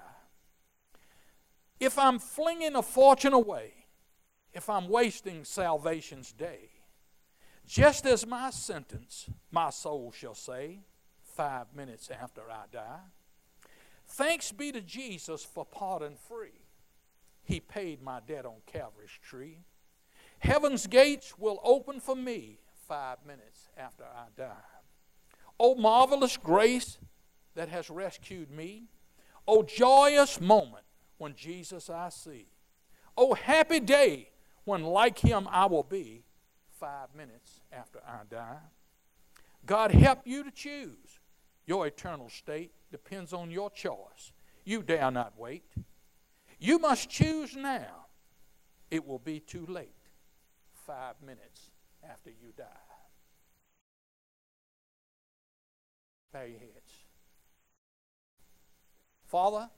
If I'm flinging a fortune away, if I'm wasting salvation's day, just as my sentence, my soul shall say, five minutes after I die, thanks be to Jesus for pardon free. He paid my debt on Calvary's tree. Heaven's gates will open for me five minutes after I die. Oh, marvelous grace that has rescued me. Oh, joyous moment when Jesus I see. Oh, happy day when like Him I will be five minutes after I die. God help you to choose. Your eternal state depends on your choice. You dare not wait. You must choose now. It will be too late five minutes after you die. Bow your heads. Father,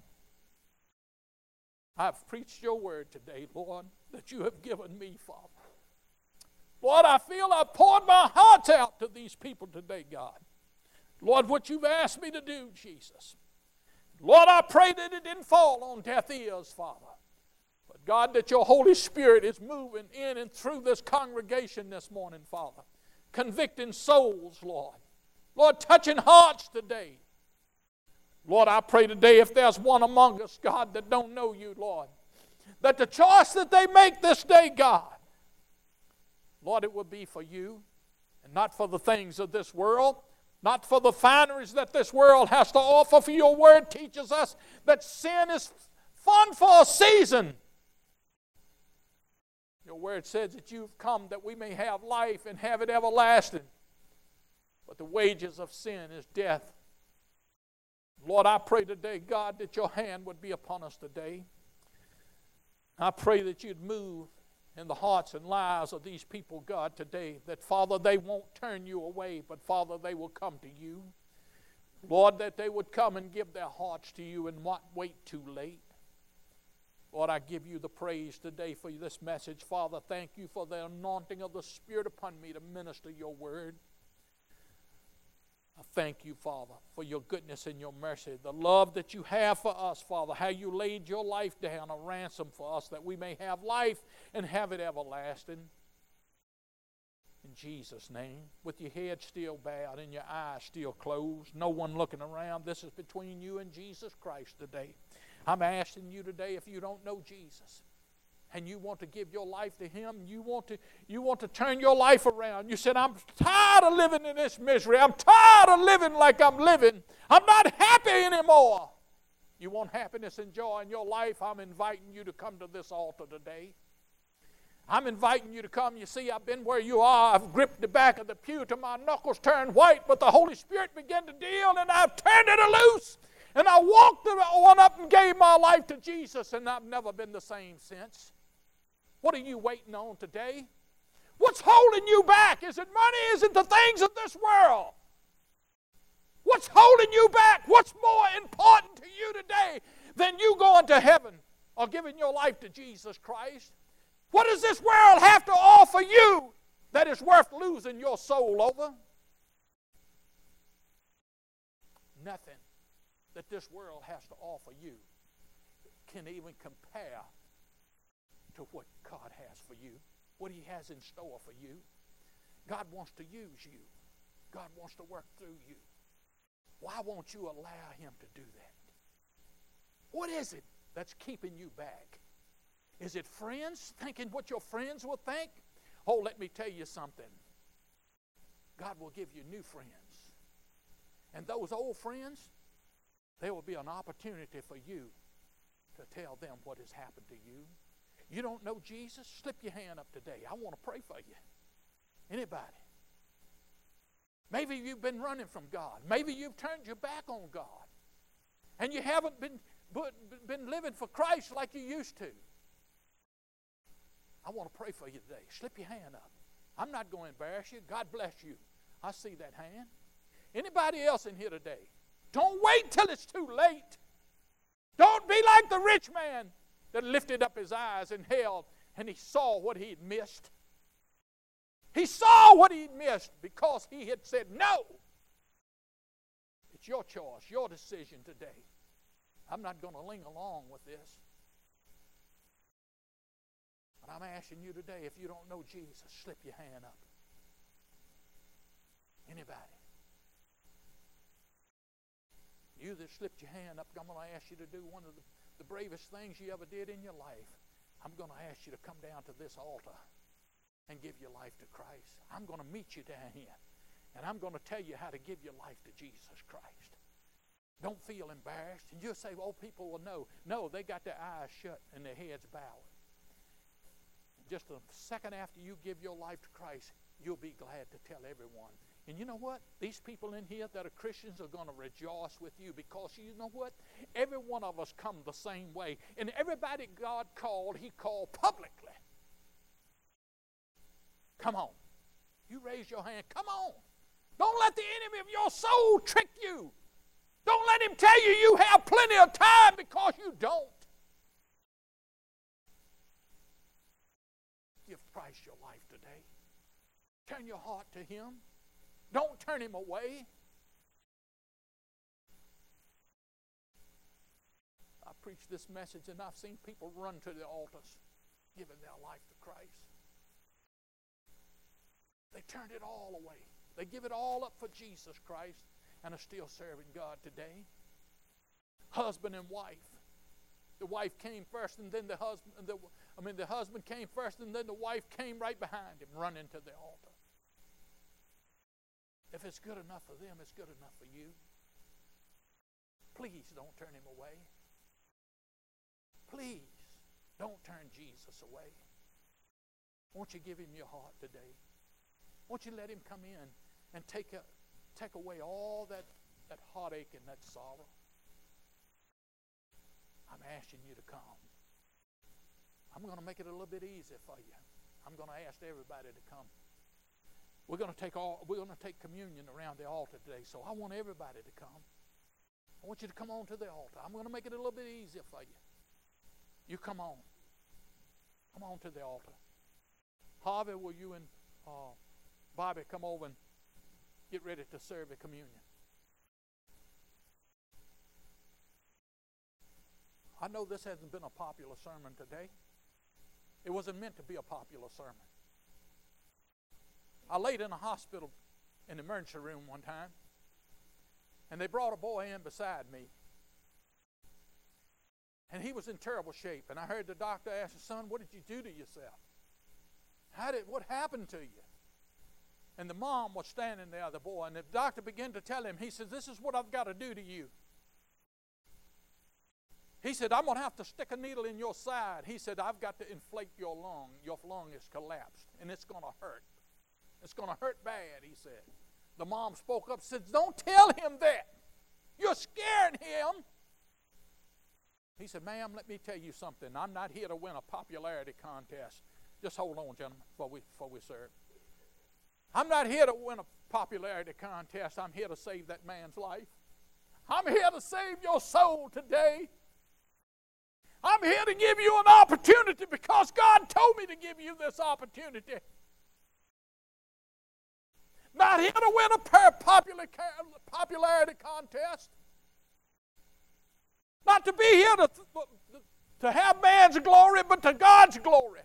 I've preached your word today, Lord, that you have given me, Father. Lord, I feel I've poured my heart out to these people today, God. Lord, what you've asked me to do, Jesus. Lord, I pray that it didn't fall on deaf ears, Father. But God, that your Holy Spirit is moving in and through this congregation this morning, Father. Convicting souls, Lord. Lord, touching hearts today. Lord, I pray today if there's one among us, God, that don't know you, Lord, that the choice that they make this day, God, Lord, it will be for you and not for the things of this world, not for the fineries that this world has to offer. For your word teaches us that sin is fun for a season. Your word says that you've come that we may have life and have it everlasting. But the wages of sin is death. Lord, I pray today, God, that your hand would be upon us today. I pray that you'd move in the hearts and lives of these people, God, today, that, Father, they won't turn you away, but, Father, they will come to you. Lord, that they would come and give their hearts to you and not wait too late. Lord, I give you the praise today for this message. Father, thank you for the anointing of the Spirit upon me to minister your word. I thank you, Father, for your goodness and your mercy, the love that you have for us, Father, how you laid your life down a ransom for us that we may have life and have it everlasting. In Jesus' name, with your head still bowed and your eyes still closed, no one looking around, this is between you and Jesus Christ today. I'm asking you today, if you don't know Jesus, and you want to give your life to Him, you want to, you want to turn your life around. You said, I'm tired of living in this misery. I'm tired of living like I'm living. I'm not happy anymore. You want happiness and joy in your life, I'm inviting you to come to this altar today. I'm inviting you to come. You see, I've been where you are. I've gripped the back of the pew till my knuckles turned white, but the Holy Spirit began to deal, and I've turned it loose. And I walked on up and gave my life to Jesus, and I've never been the same since. What are you waiting on today? What's holding you back? Is it money? Is it the things of this world? What's holding you back? What's more important to you today than you going to heaven or giving your life to Jesus Christ? What does this world have to offer you that is worth losing your soul over? Nothing that this world has to offer you can even compare to what God has for you, what He has in store for you. God wants to use you. God wants to work through you. Why won't you allow Him to do that? What is it that's keeping you back? Is it friends, thinking what your friends will think? Oh, let me tell you something. God will give you new friends. And those old friends, there will be an opportunity for you to tell them what has happened to you. You don't know Jesus? Slip your hand up today. I want to pray for you. Anybody? Maybe you've been running from God. Maybe you've turned your back on God. And you haven't been, been living for Christ like you used to. I want to pray for you today. Slip your hand up. I'm not going to embarrass you. God bless you. I see that hand. Anybody else in here today? Don't wait till it's too late. Don't be like the rich man that lifted up his eyes and held, and he saw what he had missed. He saw what he'd missed because he had said no. It's your choice, your decision today. I'm not going to ling along with this. But I'm asking you today, if you don't know Jesus, slip your hand up. Anybody? You that slipped your hand up, I'm going to ask you to do one of the, the bravest things you ever did in your life. I'm going to ask you to come down to this altar and give your life to Christ. I'm going to meet you down here, and I'm going to tell you how to give your life to Jesus Christ. Don't feel embarrassed. And you'll say, oh, people will know. No, they got their eyes shut and their heads bowed. Just a second after you give your life to Christ, you'll be glad to tell everyone. And you know what? These people in here that are Christians are going to rejoice with you, because you know what? Every one of us come the same way. And everybody God called, He called publicly. Come on. You raise your hand. Come on. Don't let the enemy of your soul trick you. Don't let him tell you you have plenty of time, because you don't. Give Christ your life today. Turn your heart to Him. Don't turn Him away. I preached this message, and I've seen people run to the altars, giving their life to Christ. They turned it all away. They give it all up for Jesus Christ and are still serving God today. Husband and wife. The wife came first, and then the husband, the, I mean, the husband came first, and then the wife came right behind him, running to the altar. If it's good enough for them, it's good enough for you. Please don't turn Him away. Please don't turn Jesus away. Won't you give Him your heart today? Won't you let Him come in and take, a, take away all that, that heartache and that sorrow? I'm asking you to come. I'm going to make it a little bit easier for you. I'm going to ask everybody to come. We're going to take all, we're going to take communion around the altar today, so I want everybody to come. I want you to come on to the altar. I'm going to make it a little bit easier for you. You come on. Come on to the altar. Harvey, will you and uh, Bobby come over and get ready to serve the communion? I know this hasn't been a popular sermon today. It wasn't meant to be a popular sermon. I laid in a hospital in the emergency room one time, and they brought a boy in beside me. And he was in terrible shape. And I heard the doctor ask his son, what did you do to yourself? How did, what happened to you? And the mom was standing there, the boy, and the doctor began to tell him, he says, this is what I've got to do to you. He said, I'm going to have to stick a needle in your side. He said, I've got to inflate your lung. Your lung is collapsed, and it's going to hurt. It's going to hurt bad, he said. The mom spoke up and said, don't tell him that. You're scaring him. He said, ma'am, let me tell you something. I'm not here to win a popularity contest. Just hold on, gentlemen, before we, before we serve. I'm not here to win a popularity contest. I'm here to save that man's life. I'm here to save your soul today. I'm here to give you an opportunity because God told me to give you this opportunity. Not here to win a popular, popularity contest. Not to be here to, to have man's glory, but to God's glory.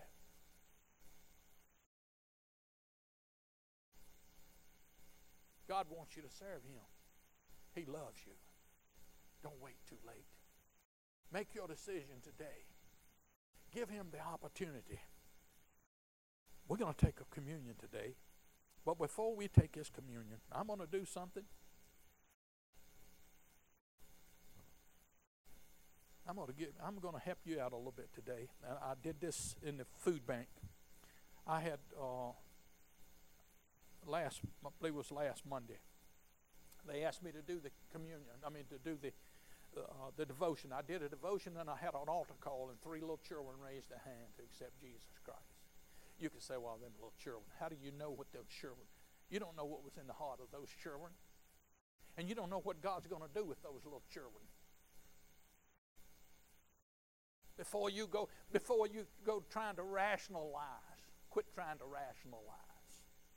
God wants you to serve Him. He loves you. Don't wait too late. Make your decision today. Give Him the opportunity. We're going to take a communion today. But before we take His communion, I'm going to do something. I'm going to get, I'm going to help you out a little bit today. And I did this in the food bank. I had uh, last, I believe it was last Monday. They asked me to do the communion. I mean, to do the uh, the devotion. I did a devotion, and I had an altar call, and three little children raised their hand to accept Jesus Christ. You can say, well, them little children. How do you know what those children? You don't know what was in the heart of those children. And you don't know what God's going to do with those little children. Before you go, before you go trying to rationalize, quit trying to rationalize.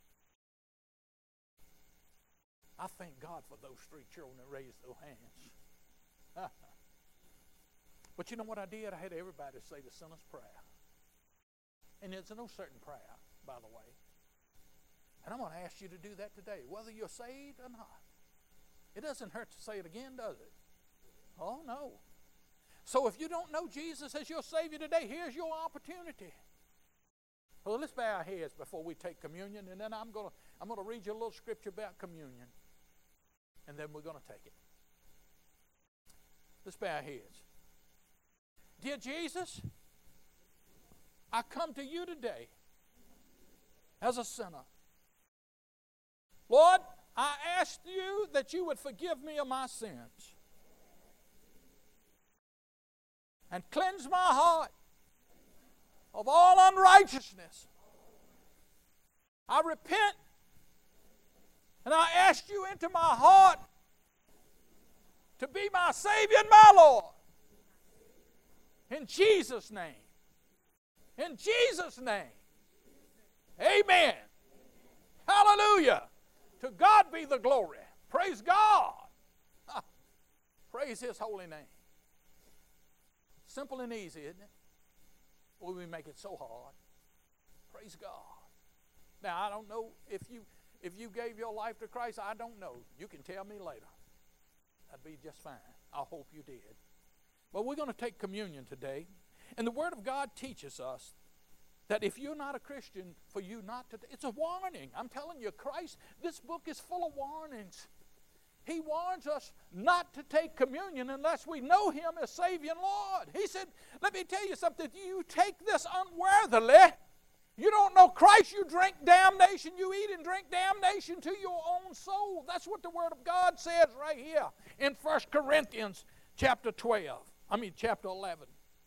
I thank God for those three children that raised their hands. But you know what I did? I had everybody say the sinner's prayer. And it's no certain prayer, by the way. And I'm going to ask you to do that today, whether you're saved or not. It doesn't hurt to say it again, does it? Oh, no. So if you don't know Jesus as your Savior today, here's your opportunity. Well, let's bow our heads before we take communion, and then I'm going to I'm going to read you a little scripture about communion, and then we're going to take it. Let's bow our heads. Dear Jesus, I come to you today as a sinner. Lord, I ask you that you would forgive me of my sins and cleanse my heart of all unrighteousness. I repent and I ask you into my heart to be my Savior and my Lord. In Jesus' name. In Jesus' name. Amen. Hallelujah. To God be the glory. Praise God. Ha. Praise His holy name. Simple and easy, isn't it? Boy, we make it so hard. Praise God. Now, I don't know if you if you gave your life to Christ. I don't know. You can tell me later. That'd be just fine. I hope you did. But we're going to take communion today. And the Word of God teaches us that if you're not a Christian, for you not to, it's a warning. I'm telling you, Christ, this book is full of warnings. He warns us not to take communion unless we know Him as Savior and Lord. He said, let me tell you something. You take this unworthily. You don't know Christ, you drink damnation. You eat and drink damnation to your own soul. That's what the Word of God says right here in First Corinthians chapter twelve. I mean chapter eleven.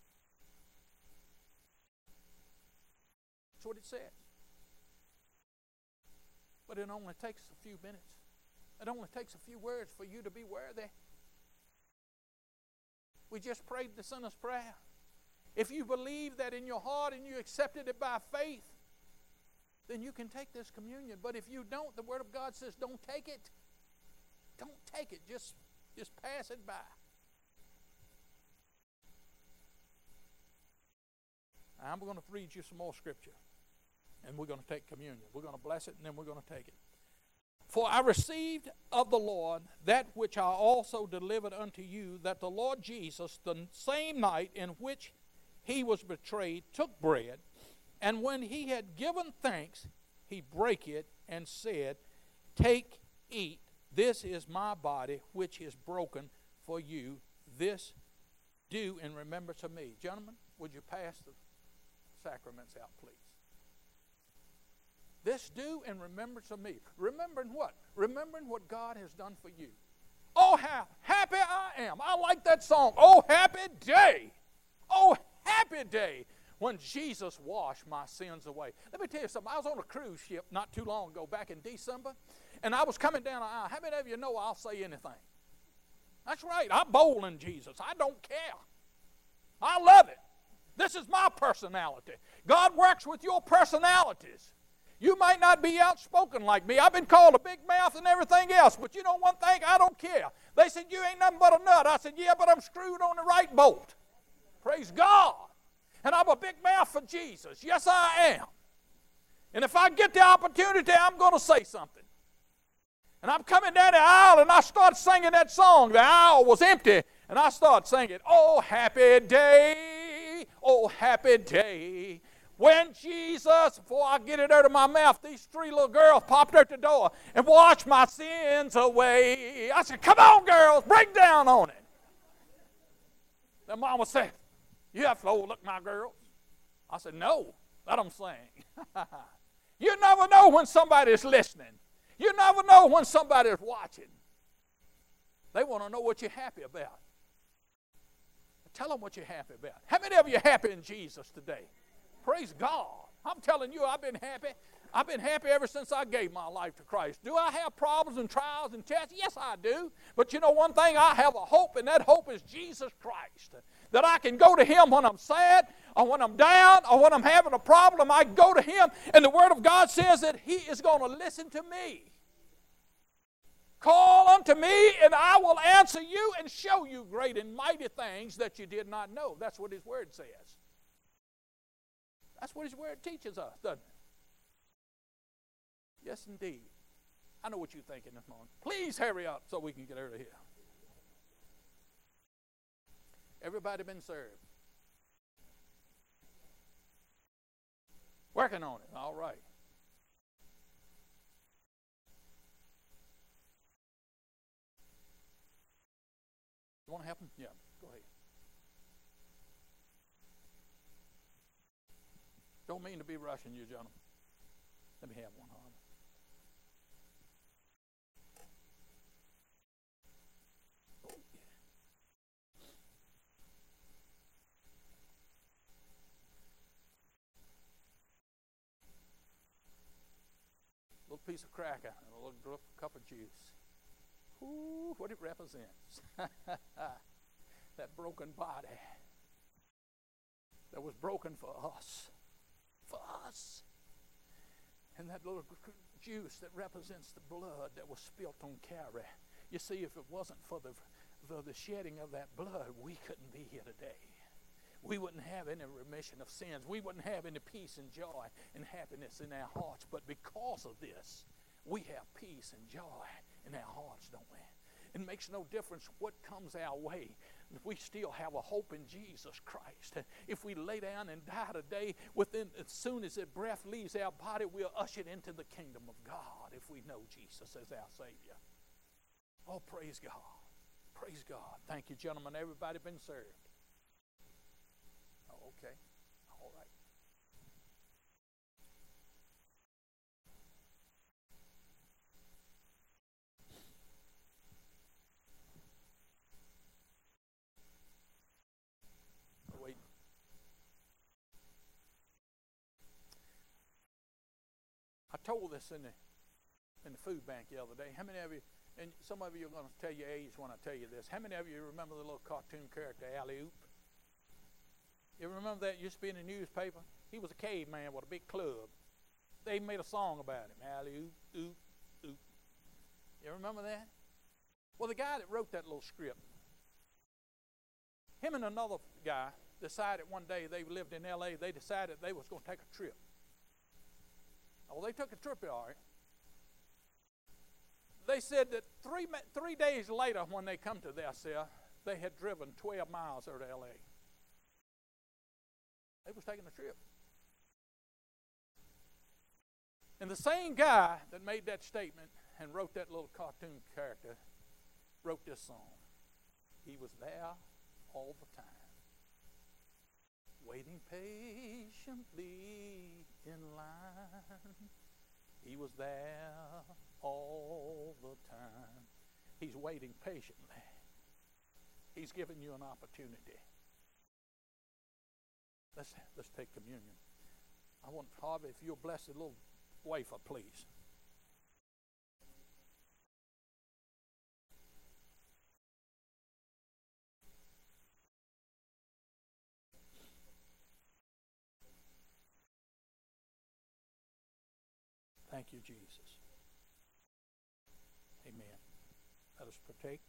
That's what it says. But it only takes a few minutes. It only takes a few words for you to be worthy. We just prayed the sinner's prayer. If you believe that in your heart and you accepted it by faith, then you can take this communion. But if you don't, the Word of God says don't take it. Don't take it. Just, just pass it by. I'm going to read you some more scripture. And we're going to take communion. We're going to bless it and then we're going to take it. For I received of the Lord that which I also delivered unto you, that the Lord Jesus, the same night in which He was betrayed, took bread, and when He had given thanks, He brake it and said, take, eat, this is my body, which is broken for you. This do in remembrance of me. Gentlemen, would you pass the sacraments out, please? This do in remembrance of me. Remembering what? Remembering what God has done for you. Oh, how happy I am. I like that song. Oh, happy day. Oh, happy day when Jesus washed my sins away. Let me tell you something. I was on a cruise ship not too long ago, back in December, and I was coming down the aisle. How many of you know I'll say anything? That's right. I'm bold in Jesus. I don't care. I love it. This is my personality. God works with your personalities. You might not be outspoken like me. I've been called a big mouth and everything else, but you know one thing? I don't care. They said, you ain't nothing but a nut. I said, yeah, but I'm screwed on the right bolt. Praise God. And I'm a big mouth for Jesus. Yes, I am. And if I get the opportunity, I'm going to say something. And I'm coming down the aisle, and I start singing that song. The aisle was empty, and I start singing, oh, happy day, oh, happy day. When Jesus, before I get it out of my mouth, these three little girls popped out the door and washed my sins away. I said, come on, girls, break down on it. Then Mama said, you have to overlook my girls. I said, no, let them sing. You never know when somebody's listening. You never know when somebody's watching. They want to know what you're happy about. Tell them what you're happy about. How many of you are happy in Jesus today? Praise God. I'm telling you, I've been happy. I've been happy ever since I gave my life to Christ. Do I have problems and trials and tests? Yes, I do. But you know one thing? I have a hope, and that hope is Jesus Christ. That I can go to Him when I'm sad, or when I'm down, or when I'm having a problem. I go to Him, and the Word of God says that He is going to listen to me. Call unto me, and I will answer you and show you great and mighty things that you did not know. That's what His Word says. That's what His Word teaches us, doesn't it? Yes, indeed. I know what you're thinking this morning. Please hurry up so we can get out of here. Everybody been served? Working on it. All right. You want to help them? Yeah, go ahead. Don't mean to be rushing you, gentlemen. Let me have one, Harvey. Oh, yeah. A little piece of cracker and a little drop, cup of juice. Ooh, what it represents. That broken body that was broken for us. For us. And that little juice that represents the blood that was spilt on Calvary. You see, if it wasn't for the, for the shedding of that blood, we couldn't be here today. We wouldn't have any remission of sins. We wouldn't have any peace and joy and happiness in our hearts. But because of this, we have peace and joy in our hearts, don't we? It makes no difference what comes our way. We still have a hope in Jesus Christ. If we lay down and die today, within as soon as that breath leaves our body, we're ushered into the kingdom of God if we know Jesus as our Savior. Oh, praise God. Praise God. Thank you, gentlemen. Everybody been served? Oh, okay. All right. I told this in the in the food bank the other day. How many of you, and some of you are going to tell your age when I tell you this, how many of you remember the little cartoon character, Alley-Oop? You remember that? It used to be in the newspaper. He was a caveman with a big club. They made a song about him, Alley-Oop, oop, oop. You remember that? Well, the guy that wrote that little script, him and another guy decided one day, they lived in L A, they decided they was going to take a trip. Well, they took a trip, all right. They said that three, three days later when they come to their cell, they had driven twelve miles out of L A. They was taking a trip. And the same guy that made that statement and wrote that little cartoon character wrote this song. He was there all the time. waiting patiently in line. He was there all the time. He's waiting patiently. He's giving you an opportunity. Let's, let's take communion. I want Harvey, if you'll bless the little wafer, please. Thank you, Jesus. Amen. Let us partake.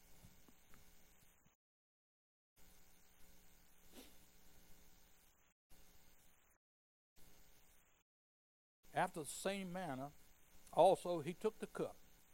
After the same manner, also he took the cup.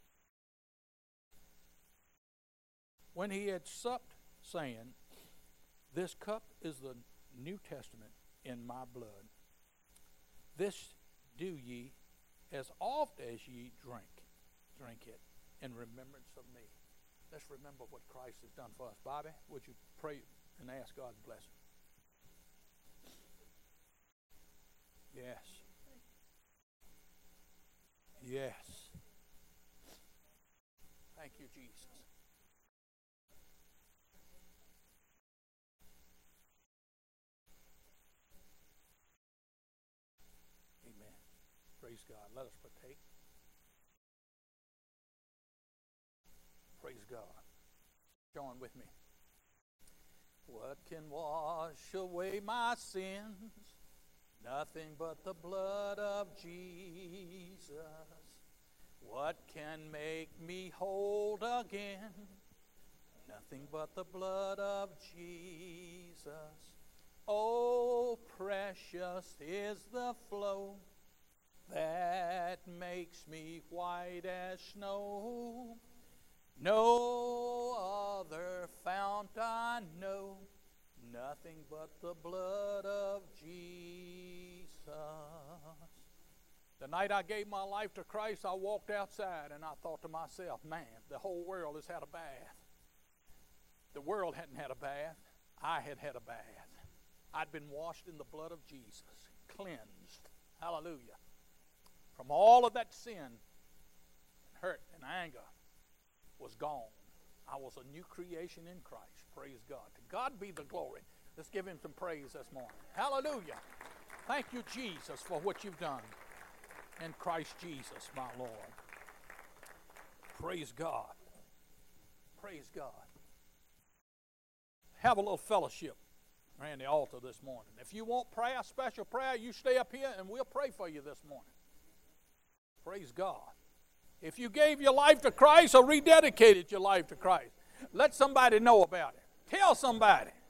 When he had supped, saying, "This cup is the New Testament in my blood. This do ye as oft as ye drink, drink it in remembrance of me." Let's remember what Christ has done for us. Bobby, would you pray and ask God's blessing? Yes. Yes. Thank you, Jesus. Amen. Praise God. Let us partake. Praise God. Join with me. What can wash away my sins? Nothing but the blood of Jesus. What can make me whole again? Nothing but the blood of Jesus. Oh, precious is the flow that makes me white as snow. No other fount I know, nothing but the blood of Jesus. The night I gave my life to Christ, I walked outside and I thought to myself, man, the whole world has had a bath. The world hadn't had a bath. I had had a bath. I'd been washed in the blood of Jesus, cleansed, hallelujah, from all of that sin, hurt, and anger was gone. I was a new creation in Christ. Praise God. To God be the glory. Let's give him some praise this morning. Hallelujah. Thank you, Jesus, for what you've done in Christ Jesus, my Lord. Praise God. Praise God. Have a little fellowship around the altar this morning. If you want prayer, special prayer, you stay up here and we'll pray for you this morning. Praise God. If you gave your life to Christ or rededicated your life to Christ, let somebody know about it. Tell somebody.